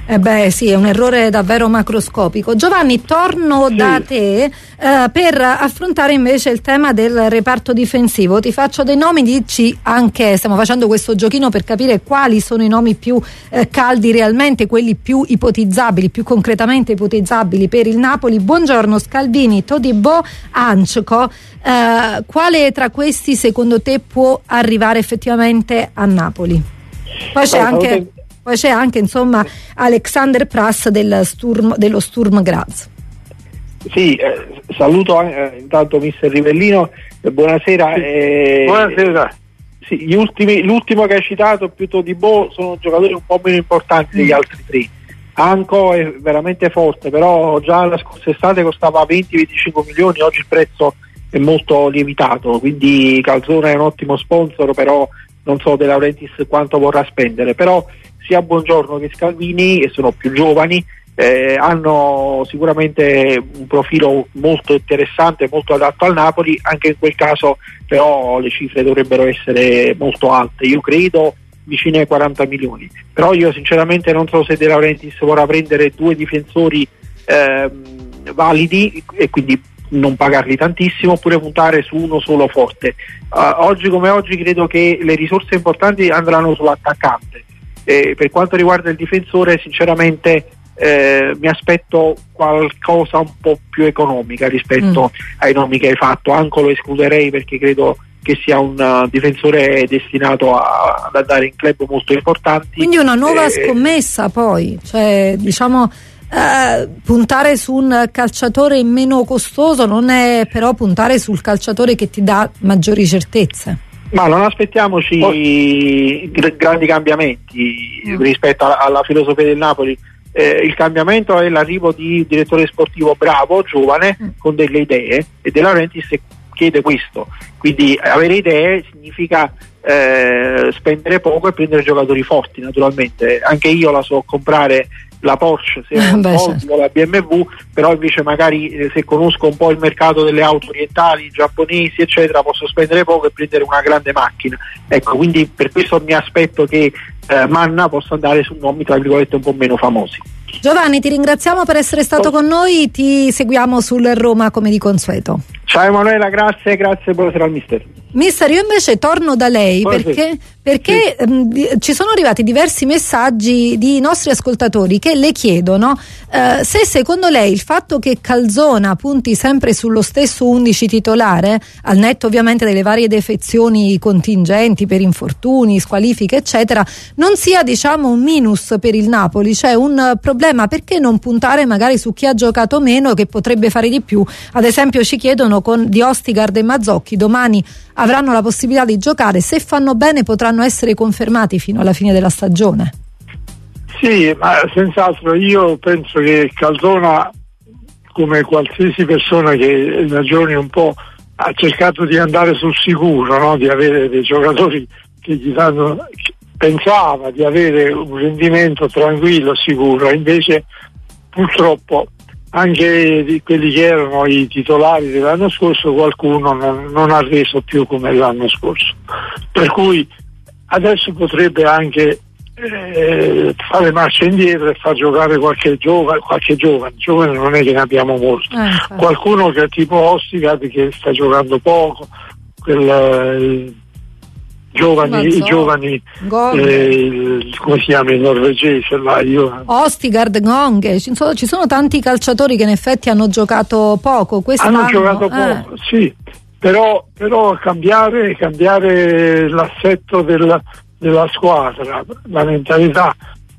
Eh beh sì, è un errore davvero macroscopico. Giovanni, torno sì. da te eh, per affrontare invece il tema del reparto difensivo. Ti faccio dei nomi, dici anche, stiamo facendo questo giochino per capire quali sono i nomi più eh, caldi realmente, quelli più ipotizzabili, più concretamente ipotizzabili per il Napoli. Buongiorno Scalvini, Todibo, Ančko, eh, quale tra questi secondo te può arrivare effettivamente a Napoli? Poi c'è anche... Poi c'è anche insomma Alexander Pras del Sturm, dello Sturm Graz. Sì, eh, saluto eh, intanto mister Rivellino, eh, buonasera. Eh, Buonasera. Sì, gli ultimi, l'ultimo che hai citato, più Todibo, sono giocatori un po' meno importanti degli altri tre. Anco è veramente forte, però già la scorsa estate costava venti venticinque milioni, oggi il prezzo è molto lievitato, quindi Calzona è un ottimo sponsor, però non so De Laurentiis quanto vorrà spendere. Però sia Buongiorno che Scalvini, che sono più giovani, eh, hanno sicuramente un profilo molto interessante, molto adatto al Napoli. Anche in quel caso però le cifre dovrebbero essere molto alte, io credo vicine ai quaranta milioni, però io sinceramente non so se De Laurentiis vorrà prendere due difensori eh, validi e quindi non pagarli tantissimo, oppure puntare su uno solo forte. Uh, oggi come oggi credo che le risorse importanti andranno sull'attaccante. Eh, per quanto riguarda il difensore, sinceramente eh, mi aspetto qualcosa un po' più economica rispetto mm. ai nomi che hai fatto. Anche lo escluderei perché credo che sia un uh, difensore destinato a, ad andare in club molto importanti. Quindi una nuova eh, scommessa poi, cioè diciamo eh, puntare su un calciatore meno costoso non è però puntare sul calciatore che ti dà maggiori certezze. Ma non aspettiamoci oh. grandi cambiamenti mm. rispetto alla, alla filosofia del Napoli. Eh, il cambiamento è l'arrivo di un direttore sportivo bravo, giovane, mm. con delle idee, e De Laurentiis chiede questo. Quindi avere idee significa eh, spendere poco e prendere giocatori forti, naturalmente. Anche io la so comprare la Porsche, se non Beh, Volvo, certo. la B M W, però invece magari eh, se conosco un po' il mercato delle auto orientali, giapponesi eccetera, posso spendere poco e prendere una grande macchina. Ecco, quindi per questo mi aspetto che eh, Manna possa andare su nomi tra virgolette un po' meno famosi. Giovanni, ti ringraziamo per essere stato oh. con noi, ti seguiamo sul Roma come di consueto. Ciao Emanuela, grazie, grazie, buonasera al mister. Mister, io invece torno da lei Buonasera. perché, perché sì. mh, ci sono arrivati diversi messaggi di nostri ascoltatori che le chiedono eh, se secondo lei il fatto che Calzona punti sempre sullo stesso undici titolare, al netto ovviamente delle varie defezioni contingenti per infortuni, squalifiche eccetera, non sia diciamo un minus per il Napoli, cioè un problema. Perché non puntare magari su chi ha giocato meno, che potrebbe fare di più? Ad esempio ci chiedono con di Ostigard e Mazzocchi, domani avranno la possibilità di giocare, se fanno bene potranno essere confermati fino alla fine della stagione. Sì, ma senz'altro io penso che Calzona, come qualsiasi persona che ragioni un po', ha cercato di andare sul sicuro, no? Di avere dei giocatori che gli danno, pensava di avere un rendimento tranquillo, sicuro, invece purtroppo anche di quelli che erano i titolari dell'anno scorso qualcuno non, non ha reso più come l'anno scorso, per cui adesso potrebbe anche eh, fare marcia indietro e far giocare qualche giovane, qualche giovane, giovane non è che ne abbiamo molto, eh, qualcuno che è tipo Ostigard che sta giocando poco, quel, eh, giovani, i giovani eh, il, come si chiama il norvegese là, io... Ostigard, Gong, ci sono, ci sono tanti calciatori che in effetti hanno giocato poco quest'anno. Hanno giocato eh. poco, sì, però, però cambiare, cambiare l'assetto della, della squadra, la mentalità,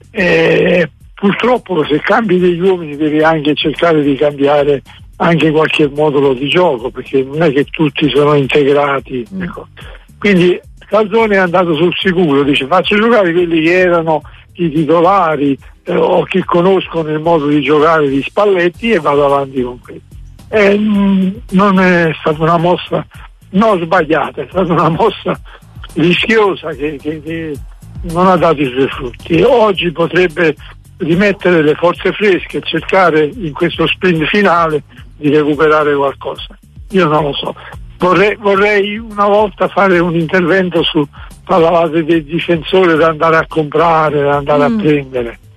eh, purtroppo se cambi degli uomini devi anche cercare di cambiare anche qualche modulo di gioco, perché non è che tutti sono integrati, mm. ecco. Quindi Calzone è andato sul sicuro, dice faccio giocare quelli che erano i titolari eh, o che conoscono il modo di giocare di Spalletti e vado avanti con quelli. Eh, non è stata una mossa non sbagliata, è stata una mossa rischiosa che, che, che non ha dato i suoi frutti. Oggi potrebbe rimettere le forze fresche e cercare in questo sprint finale di recuperare qualcosa. Io non lo so. Vorrei, vorrei una volta fare un intervento su, parlavate del difensore da andare a comprare, da andare mm. a prendere.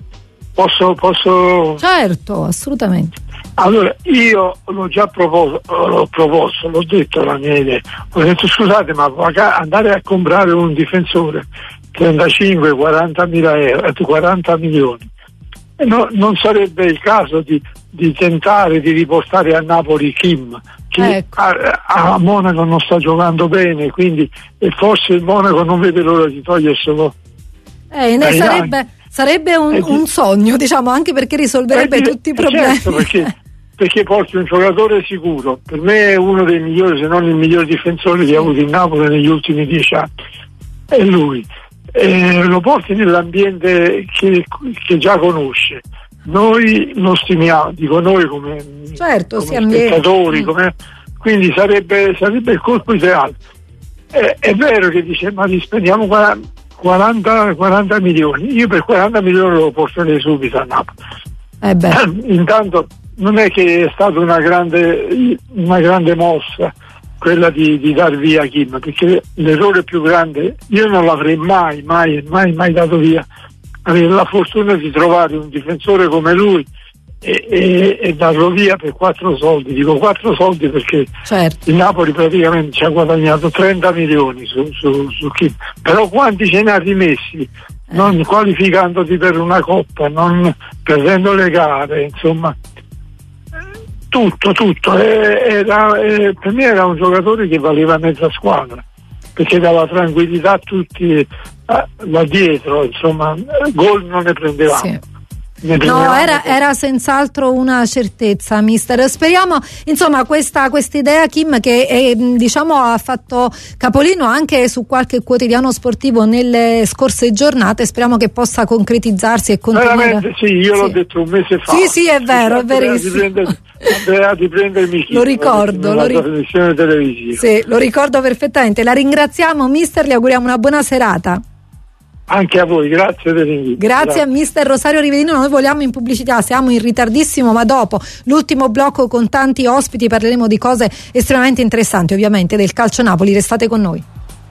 Posso, posso... Certo, assolutamente. Allora, io l'ho già proposto, l'ho proposto, l'ho detto la mia idea. Ho detto scusate, ma andare a comprare un difensore trentacinque quaranta mila euro, quaranta milioni, no, non sarebbe il caso di, di tentare di riportare a Napoli Kim, che ecco. a, a Monaco non sta giocando bene, quindi e forse il Monaco non vede l'ora di toglierselo. Eh, ne sarebbe, sarebbe un, di, un sogno, diciamo, anche perché risolverebbe di, tutti i problemi. Certo, perché, perché porti un giocatore sicuro. Per me è uno dei migliori, se non il miglior difensore che ha avuto il Napoli negli ultimi dieci anni. È lui. Eh, lo porti nell'ambiente che, che già conosce. Noi lo stimiamo, dico noi come, certo, come spettatori, come, quindi sarebbe, sarebbe il colpo ideale. Eh, è vero che dice ma li spendiamo quaranta, quaranta milioni, io per quaranta milioni lo porterei subito a Napoli. Eh beh. Intanto non è che è stata una grande, una grande mossa quella di, di dar via Kim, perché l'errore più grande, io non l'avrei mai, mai, mai, mai dato via, avere la fortuna di trovare un difensore come lui e, e, e darlo via per quattro soldi, dico quattro soldi perché certo. il Napoli praticamente ci ha guadagnato trenta milioni su, su, su Kim, però quanti ce ne ha rimessi, eh. non qualificandoti per una coppa, non perdendo le gare, insomma. Tutto, tutto, era, era, per me era un giocatore che valeva mezza squadra, perché dava tranquillità a tutti da dietro, insomma, gol non ne prendevamo. Sì. No, era, era senz'altro una certezza, mister. Speriamo, insomma, questa idea Kim che è, diciamo, ha fatto capolino anche su qualche quotidiano sportivo nelle scorse giornate, speriamo che possa concretizzarsi e continuare. Veramente sì, io sì. l'ho detto un mese fa. Sì, sì, è vero, è verissimo. Andrea di prendermi Kim, lo ricordo, lo, ri- trasmissione televisiva. Sì, lo ricordo perfettamente. La ringraziamo, mister, le auguriamo una buona serata. Anche a voi, grazie dell'invito. Grazie, grazie a mister Rosario Rivedino. Noi voliamo in pubblicità, siamo in ritardissimo, ma dopo l'ultimo blocco con tanti ospiti parleremo di cose estremamente interessanti, ovviamente del calcio Napoli. Restate con noi.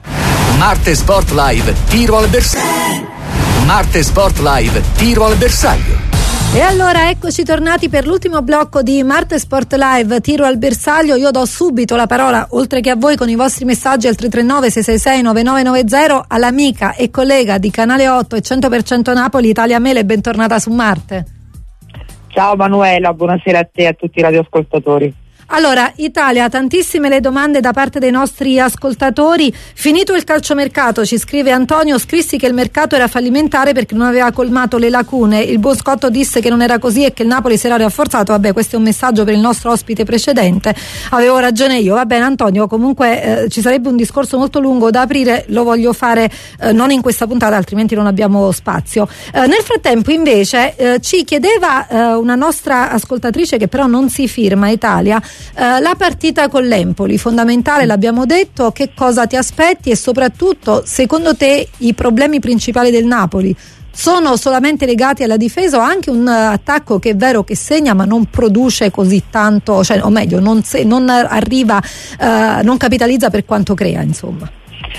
Marte Sport Live, tiro al bersaglio. Marte Sport Live, tiro al bersaglio. E allora eccoci tornati per l'ultimo blocco di Marte Sport Live, tiro al bersaglio. Io do subito la parola, oltre che a voi con i vostri messaggi al tre tre nove sei sei sei nove nove nove zero, all'amica e collega di Canale otto e cento per cento Napoli, Italia Mele. Bentornata su Marte. Ciao Manuela, buonasera a te e a tutti i radioascoltatori. Allora, Italia, tantissime le domande da parte dei nostri ascoltatori. Finito il calciomercato, ci scrive Antonio, scrissi che il mercato era fallimentare perché non aveva colmato le lacune. Il buon Scotto disse che non era così e che il Napoli si era rafforzato. Vabbè, questo è un messaggio per il nostro ospite precedente. Avevo ragione io. Va bene, Antonio, comunque eh, ci sarebbe un discorso molto lungo da aprire, lo voglio fare eh, non in questa puntata, altrimenti non abbiamo spazio. Eh, nel frattempo, invece, eh, ci chiedeva eh, una nostra ascoltatrice che però non si firma, Italia, Uh, la partita con l'Empoli, fondamentale, l'abbiamo detto, che cosa ti aspetti e soprattutto secondo te i problemi principali del Napoli sono solamente legati alla difesa o anche un uh, attacco che è vero che segna ma non produce così tanto, cioè, o meglio non, se, non arriva, uh, non capitalizza per quanto crea, insomma?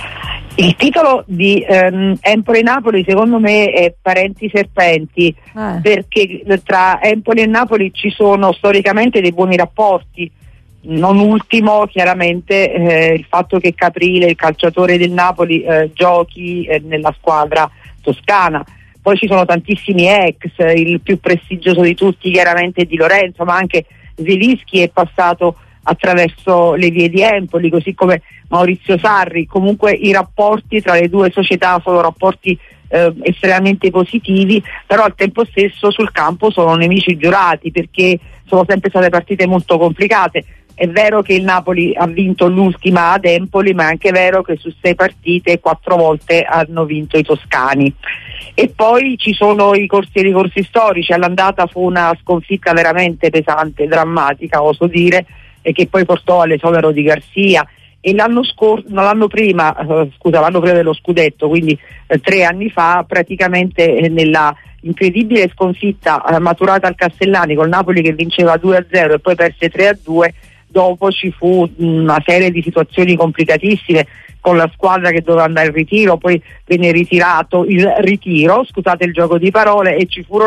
Il titolo di ehm, Empoli-Napoli secondo me è parenti serpenti, eh. perché tra Empoli e Napoli ci sono storicamente dei buoni rapporti, non ultimo chiaramente eh, il fatto che Caprile, il calciatore del Napoli, eh, giochi eh, nella squadra toscana. Poi ci sono tantissimi ex, il più prestigioso di tutti chiaramente è Di Lorenzo, ma anche Zielinski è passato attraverso le vie di Empoli, così come Maurizio Sarri. Comunque i rapporti tra le due società sono rapporti eh, estremamente positivi, però al tempo stesso sul campo sono nemici giurati perché sono sempre state partite molto complicate. È vero che il Napoli ha vinto l'ultima ad Empoli, ma è anche vero che su sei partite quattro volte hanno vinto i toscani. E poi ci sono i corsi e i ricorsi storici. All'andata fu una sconfitta veramente pesante, drammatica, oso dire, e che poi portò all'esonero di Garcia, e l'anno scorso, no, l'anno prima, eh, scusa, l'anno prima dello scudetto, quindi eh, tre anni fa, praticamente eh, nella incredibile sconfitta eh, maturata al Castellani col Napoli che vinceva due a zero e poi perse tre a due, dopo ci fu una serie di situazioni complicatissime con la squadra che doveva andare in ritiro, poi venne ritirato il ritiro, scusate il gioco di parole, e ci furono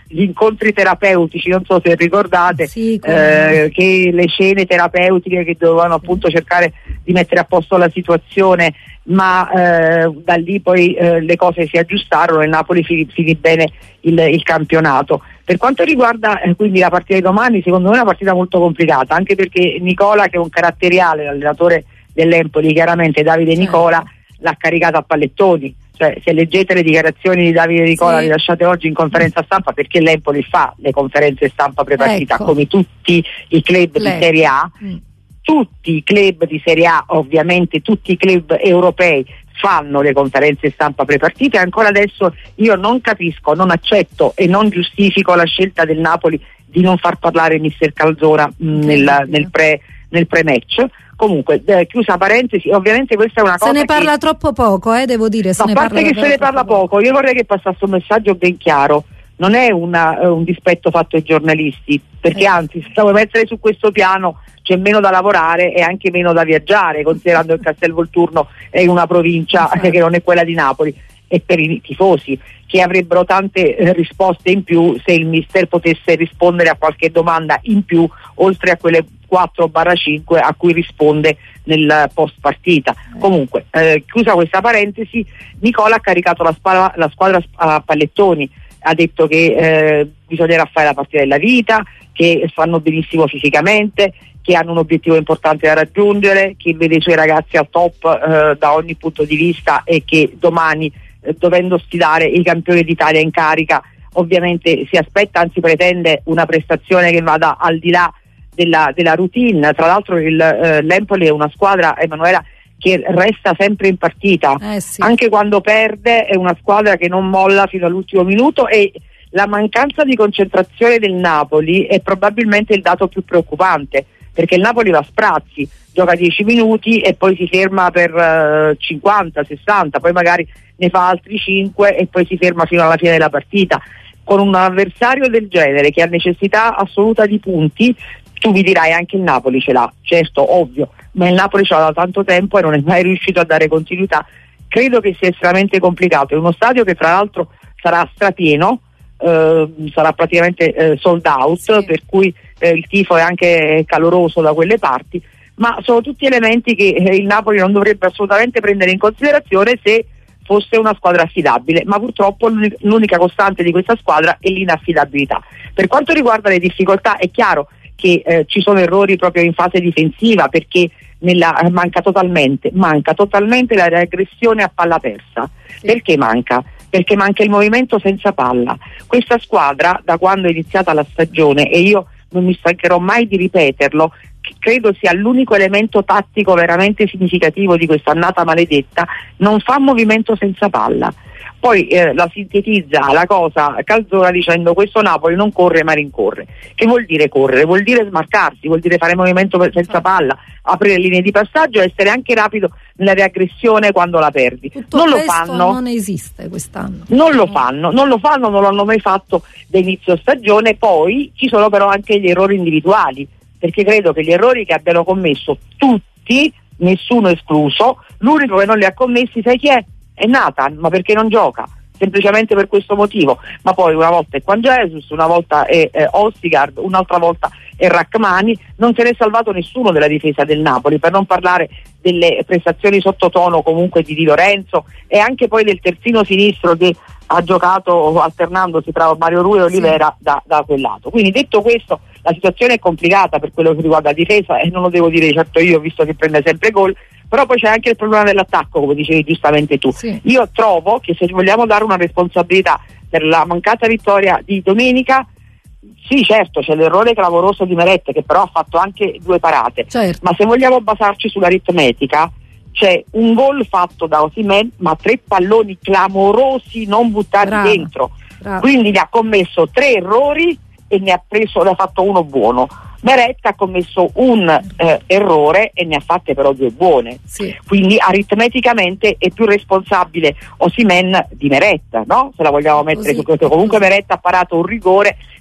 gli incontri terapeutici, non so se ricordate, sì, eh, che le scene terapeutiche che dovevano appunto cercare di mettere a posto la situazione, ma eh, da lì poi eh, le cose si aggiustarono e Napoli finì, finì bene il, il campionato. Per quanto riguarda eh, quindi la partita di domani, secondo me è una partita molto complicata, anche perché Nicola, che è un caratteriale, l'allenatore dell'Empoli, chiaramente Davide certo. Nicola l'ha caricato a pallettoni. Cioè, se leggete le dichiarazioni di Davide Nicola sì. rilasciate oggi in conferenza stampa, perché l'Empoli fa le conferenze stampa prepartita, ecco. come tutti i club Le. di Serie A, mm. tutti i club di Serie A, ovviamente tutti i club europei fanno le conferenze stampa prepartite, e ancora adesso io non capisco, non accetto e non giustifico la scelta del Napoli di non far parlare mister Calzona mh, nel, nel pre nel pre-match. Comunque, eh, chiusa parentesi, ovviamente questa è una cosa se ne parla che... troppo poco, eh, devo dire. Se a ne parte parla che se ne parla poco, poco, io vorrei che passasse un messaggio ben chiaro. Non è una, uh, un dispetto fatto ai giornalisti, perché eh. anzi, se dobbiamo mettere su questo piano c'è meno da lavorare e anche meno da viaggiare, considerando che Castelvolturno è una provincia esatto. che non è quella di Napoli, e per i tifosi che avrebbero tante eh, risposte in più se il mister potesse rispondere a qualche domanda in più, oltre a quelle quattro cinque a cui risponde nel post partita. Eh. Comunque, eh, chiusa questa parentesi, Nicola ha caricato la, spa- la squadra a pallettoni, ha detto che eh, bisognerà fare la partita della vita, che fanno benissimo fisicamente, che hanno un obiettivo importante da raggiungere, che vede i suoi ragazzi al top eh, da ogni punto di vista, e che domani eh, dovendo sfidare i campioni d'Italia in carica ovviamente si aspetta, anzi pretende una prestazione che vada al di là della, della routine. Tra l'altro il, eh, l'Empoli è una squadra, Emanuela, che resta sempre in partita, eh sì. anche quando perde è una squadra che non molla fino all'ultimo minuto, e la mancanza di concentrazione del Napoli è probabilmente il dato più preoccupante, perché il Napoli va a sprazzi, gioca dieci minuti e poi si ferma per uh, cinquanta sessanta, poi magari ne fa altri cinque e poi si ferma fino alla fine della partita. Con un avversario del genere che ha necessità assoluta di punti, tu mi dirai anche il Napoli ce l'ha, certo, ovvio, ma il Napoli ce l'ha da tanto tempo e non è mai riuscito a dare continuità. Credo che sia estremamente complicato, è uno stadio che tra l'altro sarà strapieno, eh, sarà praticamente eh, sold out, sì. per cui eh, il tifo è anche caloroso da quelle parti, ma sono tutti elementi che eh, il Napoli non dovrebbe assolutamente prendere in considerazione se fosse una squadra affidabile, ma purtroppo l'unica costante di questa squadra è l'inaffidabilità. Per quanto riguarda le difficoltà, è chiaro che eh, ci sono errori proprio in fase difensiva, perché nella, eh, manca totalmente manca totalmente la reaggressione a palla persa. Sì. Perché manca? Perché manca il movimento senza palla. Questa squadra, da quando è iniziata la stagione, e io non mi stancherò mai di ripeterlo, credo sia l'unico elemento tattico veramente significativo di questa annata maledetta, non fa movimento senza palla. Poi eh, la sintetizza la cosa Calzona dicendo: questo Napoli non corre ma rincorre. Che vuol dire correre? Vuol dire smarcarsi, vuol dire fare movimento senza palla, aprire linee di passaggio, essere anche rapido nella reaggressione quando la perdi. Tutto non lo questo fanno. Non esiste quest'anno. Non lo fanno, non lo fanno, non l'hanno mai fatto da inizio stagione. Poi ci sono però anche gli errori individuali, perché credo che gli errori che abbiano commesso tutti, nessuno escluso, l'unico che non li ha commessi, sai chi è? È Nathan, ma perché non gioca? Semplicemente per questo motivo. Ma poi una volta è Juan Jesus, una volta è eh, Ostigard, un'altra volta è Rachmani, non se ne è salvato nessuno della difesa del Napoli, per non parlare delle prestazioni sottotono comunque di Di Lorenzo, e anche poi del terzino sinistro che ha giocato alternandosi tra Mario Rui e Olivera sì. da, da quel lato. Quindi, detto questo, la situazione è complicata per quello che riguarda la difesa, e non lo devo dire certo io, visto che prende sempre gol, però poi c'è anche il problema dell'attacco, come dicevi giustamente tu. Sì. Io trovo che se vogliamo dare una responsabilità per la mancata vittoria di domenica, sì, certo, c'è l'errore clamoroso di Meret, che però ha fatto anche due parate, certo. ma se vogliamo basarci sull'aritmetica, c'è un gol fatto da Osimhen, ma tre palloni clamorosi non buttati Brava. dentro. Brava. Quindi ne ha commesso tre errori e ne ha preso, ne ha fatto uno buono. Meret ha commesso un eh, errore e ne ha fatte però due buone. Sì. Quindi aritmeticamente è più responsabile Osimhen di Meret, no? Se la vogliamo mettere così, su questo. Comunque Meret ha parato un rigore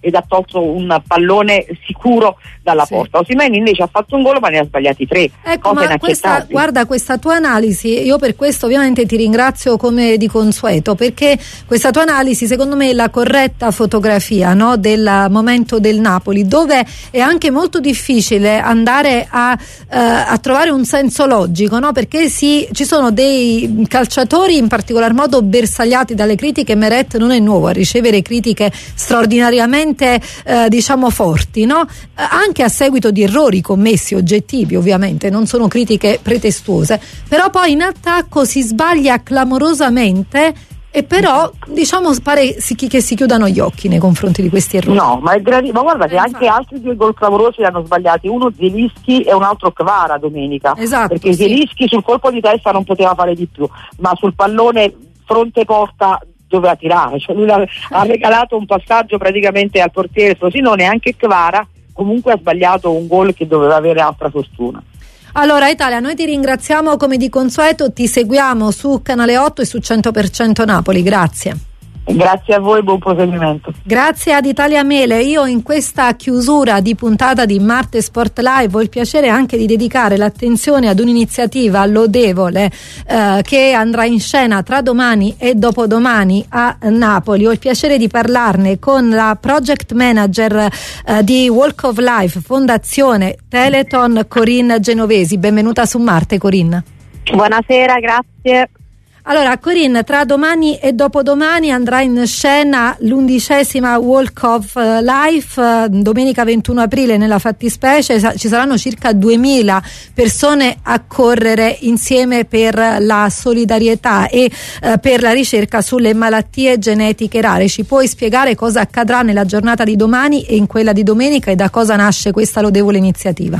ed ha tolto un pallone sicuro dalla sì. porta. Osimhen invece ha fatto un gol ma ne ha sbagliati tre. Ecco, ma questa, guarda, questa tua analisi, io per questo ovviamente ti ringrazio come di consueto, perché questa tua analisi secondo me è la corretta fotografia, no, del momento del Napoli, dove è anche molto difficile andare a, eh, a trovare un senso logico, no, perché si, ci sono dei calciatori in particolar modo bersagliati dalle critiche. Meret non è nuovo a ricevere critiche straordinariamente eh, diciamo forti, no? Anche a seguito di errori commessi oggettivi, ovviamente non sono critiche pretestuose, però poi in attacco si sbaglia clamorosamente e però diciamo pare si, che si chiudano gli occhi nei confronti di questi errori. No, ma è gravi, ma guarda che anche altri due gol clamorosi li hanno sbagliati, uno Zielinski e un altro Kvara domenica, esatto, perché sì. Zielinski sul colpo di testa non poteva fare di più, ma sul pallone fronte porta doveva tirare, cioè lui ha regalato un passaggio praticamente al portiere Frosinone, anche Kvara comunque ha sbagliato un gol che doveva avere altra fortuna. Allora Italia, noi ti ringraziamo come di consueto, ti seguiamo su Canale otto e su cento per cento Napoli, grazie. Grazie a voi, buon proseguimento. Grazie ad Italia Mele. Io in questa chiusura di puntata di Marte Sport Live ho il piacere anche di dedicare l'attenzione ad un'iniziativa lodevole eh, che andrà in scena tra domani e dopodomani a Napoli. Ho il piacere di parlarne con la project manager eh, di Walk of Life Fondazione Teleton, Corinne Genovesi. Benvenuta su Marte, Corinne. Buonasera, grazie. Allora Corinne, tra domani e dopodomani andrà in scena l'undicesima Walk of Life, domenica ventuno aprile nella fattispecie ci saranno circa duemila persone a correre insieme per la solidarietà e eh, per la ricerca sulle malattie genetiche rare. Ci puoi spiegare cosa accadrà nella giornata di domani e in quella di domenica e da cosa nasce questa lodevole iniziativa?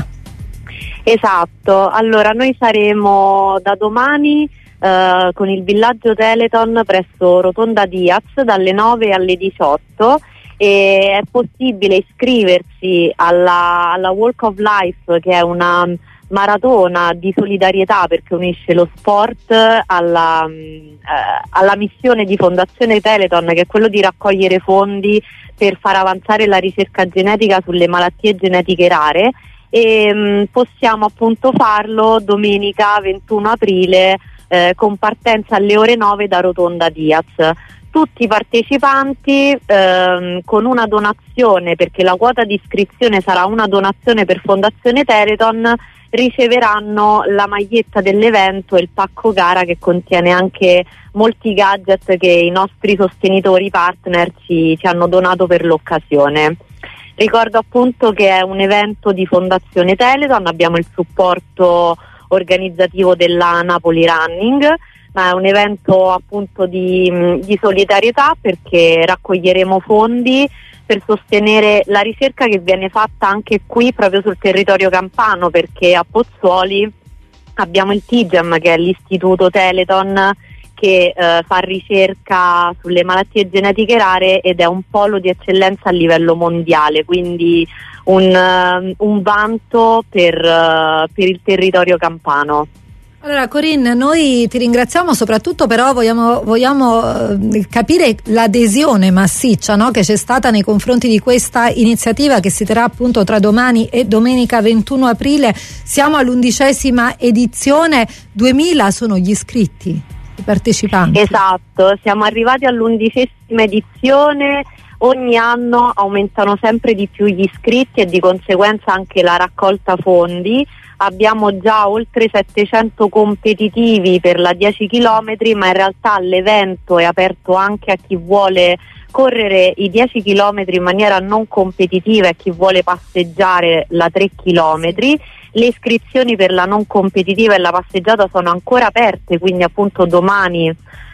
Esatto, allora noi saremo da domani Uh, con il villaggio Teleton presso Rotonda Diaz dalle nove alle diciotto e è possibile iscriversi alla, alla Walk of Life, che è una maratona di solidarietà perché unisce lo sport alla, uh, alla missione di Fondazione Teleton, che è quello di raccogliere fondi per far avanzare la ricerca genetica sulle malattie genetiche rare e um, possiamo appunto farlo domenica ventuno aprile Eh, con partenza alle ore nove da Rotonda Diaz. Tutti i partecipanti ehm, con una donazione, perché la quota di iscrizione sarà una donazione per Fondazione Teleton, riceveranno la maglietta dell'evento e il pacco gara che contiene anche molti gadget che i nostri sostenitori partner ci, ci hanno donato per l'occasione. Ricordo appunto che è un evento di Fondazione Teleton, abbiamo il supporto organizzativo della Napoli Running, ma è un evento appunto di, di solidarietà perché raccoglieremo fondi per sostenere la ricerca che viene fatta anche qui proprio sul territorio campano, perché a Pozzuoli abbiamo il TIGEM, che è l'istituto Teleton che eh, fa ricerca sulle malattie genetiche rare ed è un polo di eccellenza a livello mondiale, quindi un, uh, un vanto per, uh, per il territorio campano. Allora Corinne, noi ti ringraziamo, soprattutto però vogliamo, vogliamo eh, capire l'adesione massiccia, no, che c'è stata nei confronti di questa iniziativa che si terrà appunto tra domani e domenica ventuno aprile. Siamo all'undicesima edizione, duemila sono gli iscritti, i partecipanti. Esatto, siamo arrivati all'undicesima edizione. Ogni anno aumentano sempre di più gli iscritti e di conseguenza anche la raccolta fondi. Abbiamo già oltre settecento competitivi per la dieci chilometri, ma in realtà l'evento è aperto anche a chi vuole correre i dieci chilometri in maniera non competitiva e chi vuole passeggiare la tre chilometri. Le iscrizioni per la non competitiva e la passeggiata sono ancora aperte, quindi appunto domani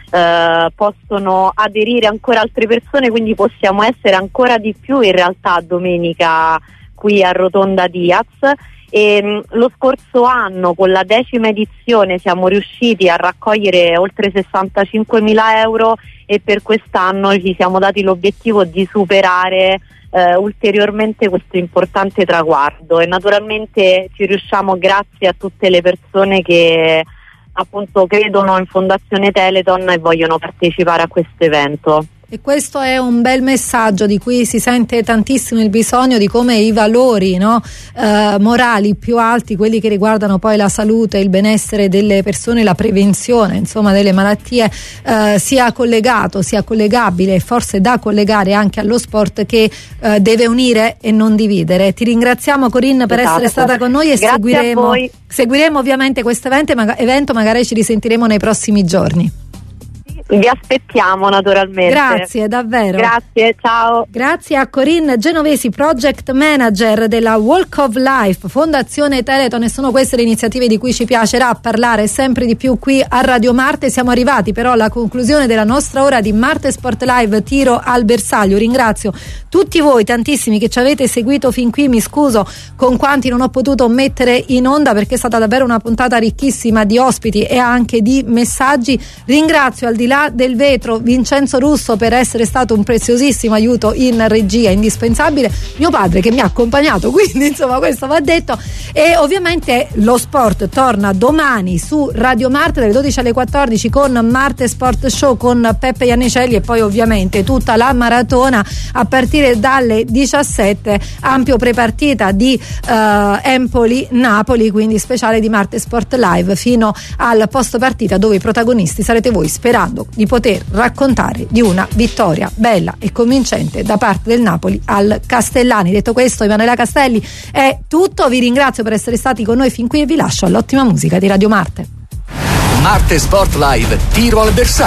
eh, possono aderire ancora altre persone, quindi possiamo essere ancora di più in realtà domenica qui a Rotonda Diaz. E, mh, lo scorso anno con la decima edizione siamo riusciti a raccogliere oltre sessantacinquemila euro e per quest'anno ci siamo dati l'obiettivo di superare eh, ulteriormente questo importante traguardo e naturalmente ci riusciamo grazie a tutte le persone che appunto credono in Fondazione Teleton e vogliono partecipare a questo evento. e questo è un bel messaggio di cui si sente tantissimo il bisogno, di come i valori, no, eh, morali più alti, quelli che riguardano poi la salute, il benessere delle persone, la prevenzione insomma delle malattie, eh, sia collegato, sia collegabile e forse da collegare anche allo sport che eh, deve unire e non dividere. Ti ringraziamo Corinne per esatto. essere stata con noi e Grazie seguiremo, a voi. seguiremo ovviamente questo evento, maga- evento, magari ci risentiremo nei prossimi giorni. Vi aspettiamo naturalmente. Grazie davvero. Grazie, ciao. Grazie a Corinne Genovesi, project manager della Walk of Life, Fondazione Teleton, e sono queste le iniziative di cui ci piacerà parlare sempre di più qui a Radio Marte. Siamo arrivati però alla conclusione della nostra ora di Marte Sport Live Tiro al Bersaglio. Ringrazio tutti voi tantissimi che ci avete seguito fin qui, mi scuso con quanti non ho potuto mettere in onda perché è stata davvero una puntata ricchissima di ospiti e anche di messaggi. Ringrazio al di là del vetro Vincenzo Russo per essere stato un preziosissimo aiuto in regia, indispensabile, mio padre che mi ha accompagnato, quindi insomma questo va detto. E ovviamente lo sport torna domani su Radio Marte dalle dodici alle quattordici con Marte Sport Show con Peppe Iannicelli, e poi ovviamente tutta la maratona a partire dalle diciassette, ampio prepartita di uh, Empoli-Napoli, quindi speciale di Marte Sport Live fino al post partita, dove i protagonisti sarete voi, sperando di poter raccontare di una vittoria bella e convincente da parte del Napoli al Castellani. Detto questo, Emanuela Castelli è tutto, vi ringrazio per essere stati con noi fin qui e vi lascio all'ottima musica di Radio Marte. Marte Sport Live Tiro al Bersaglio.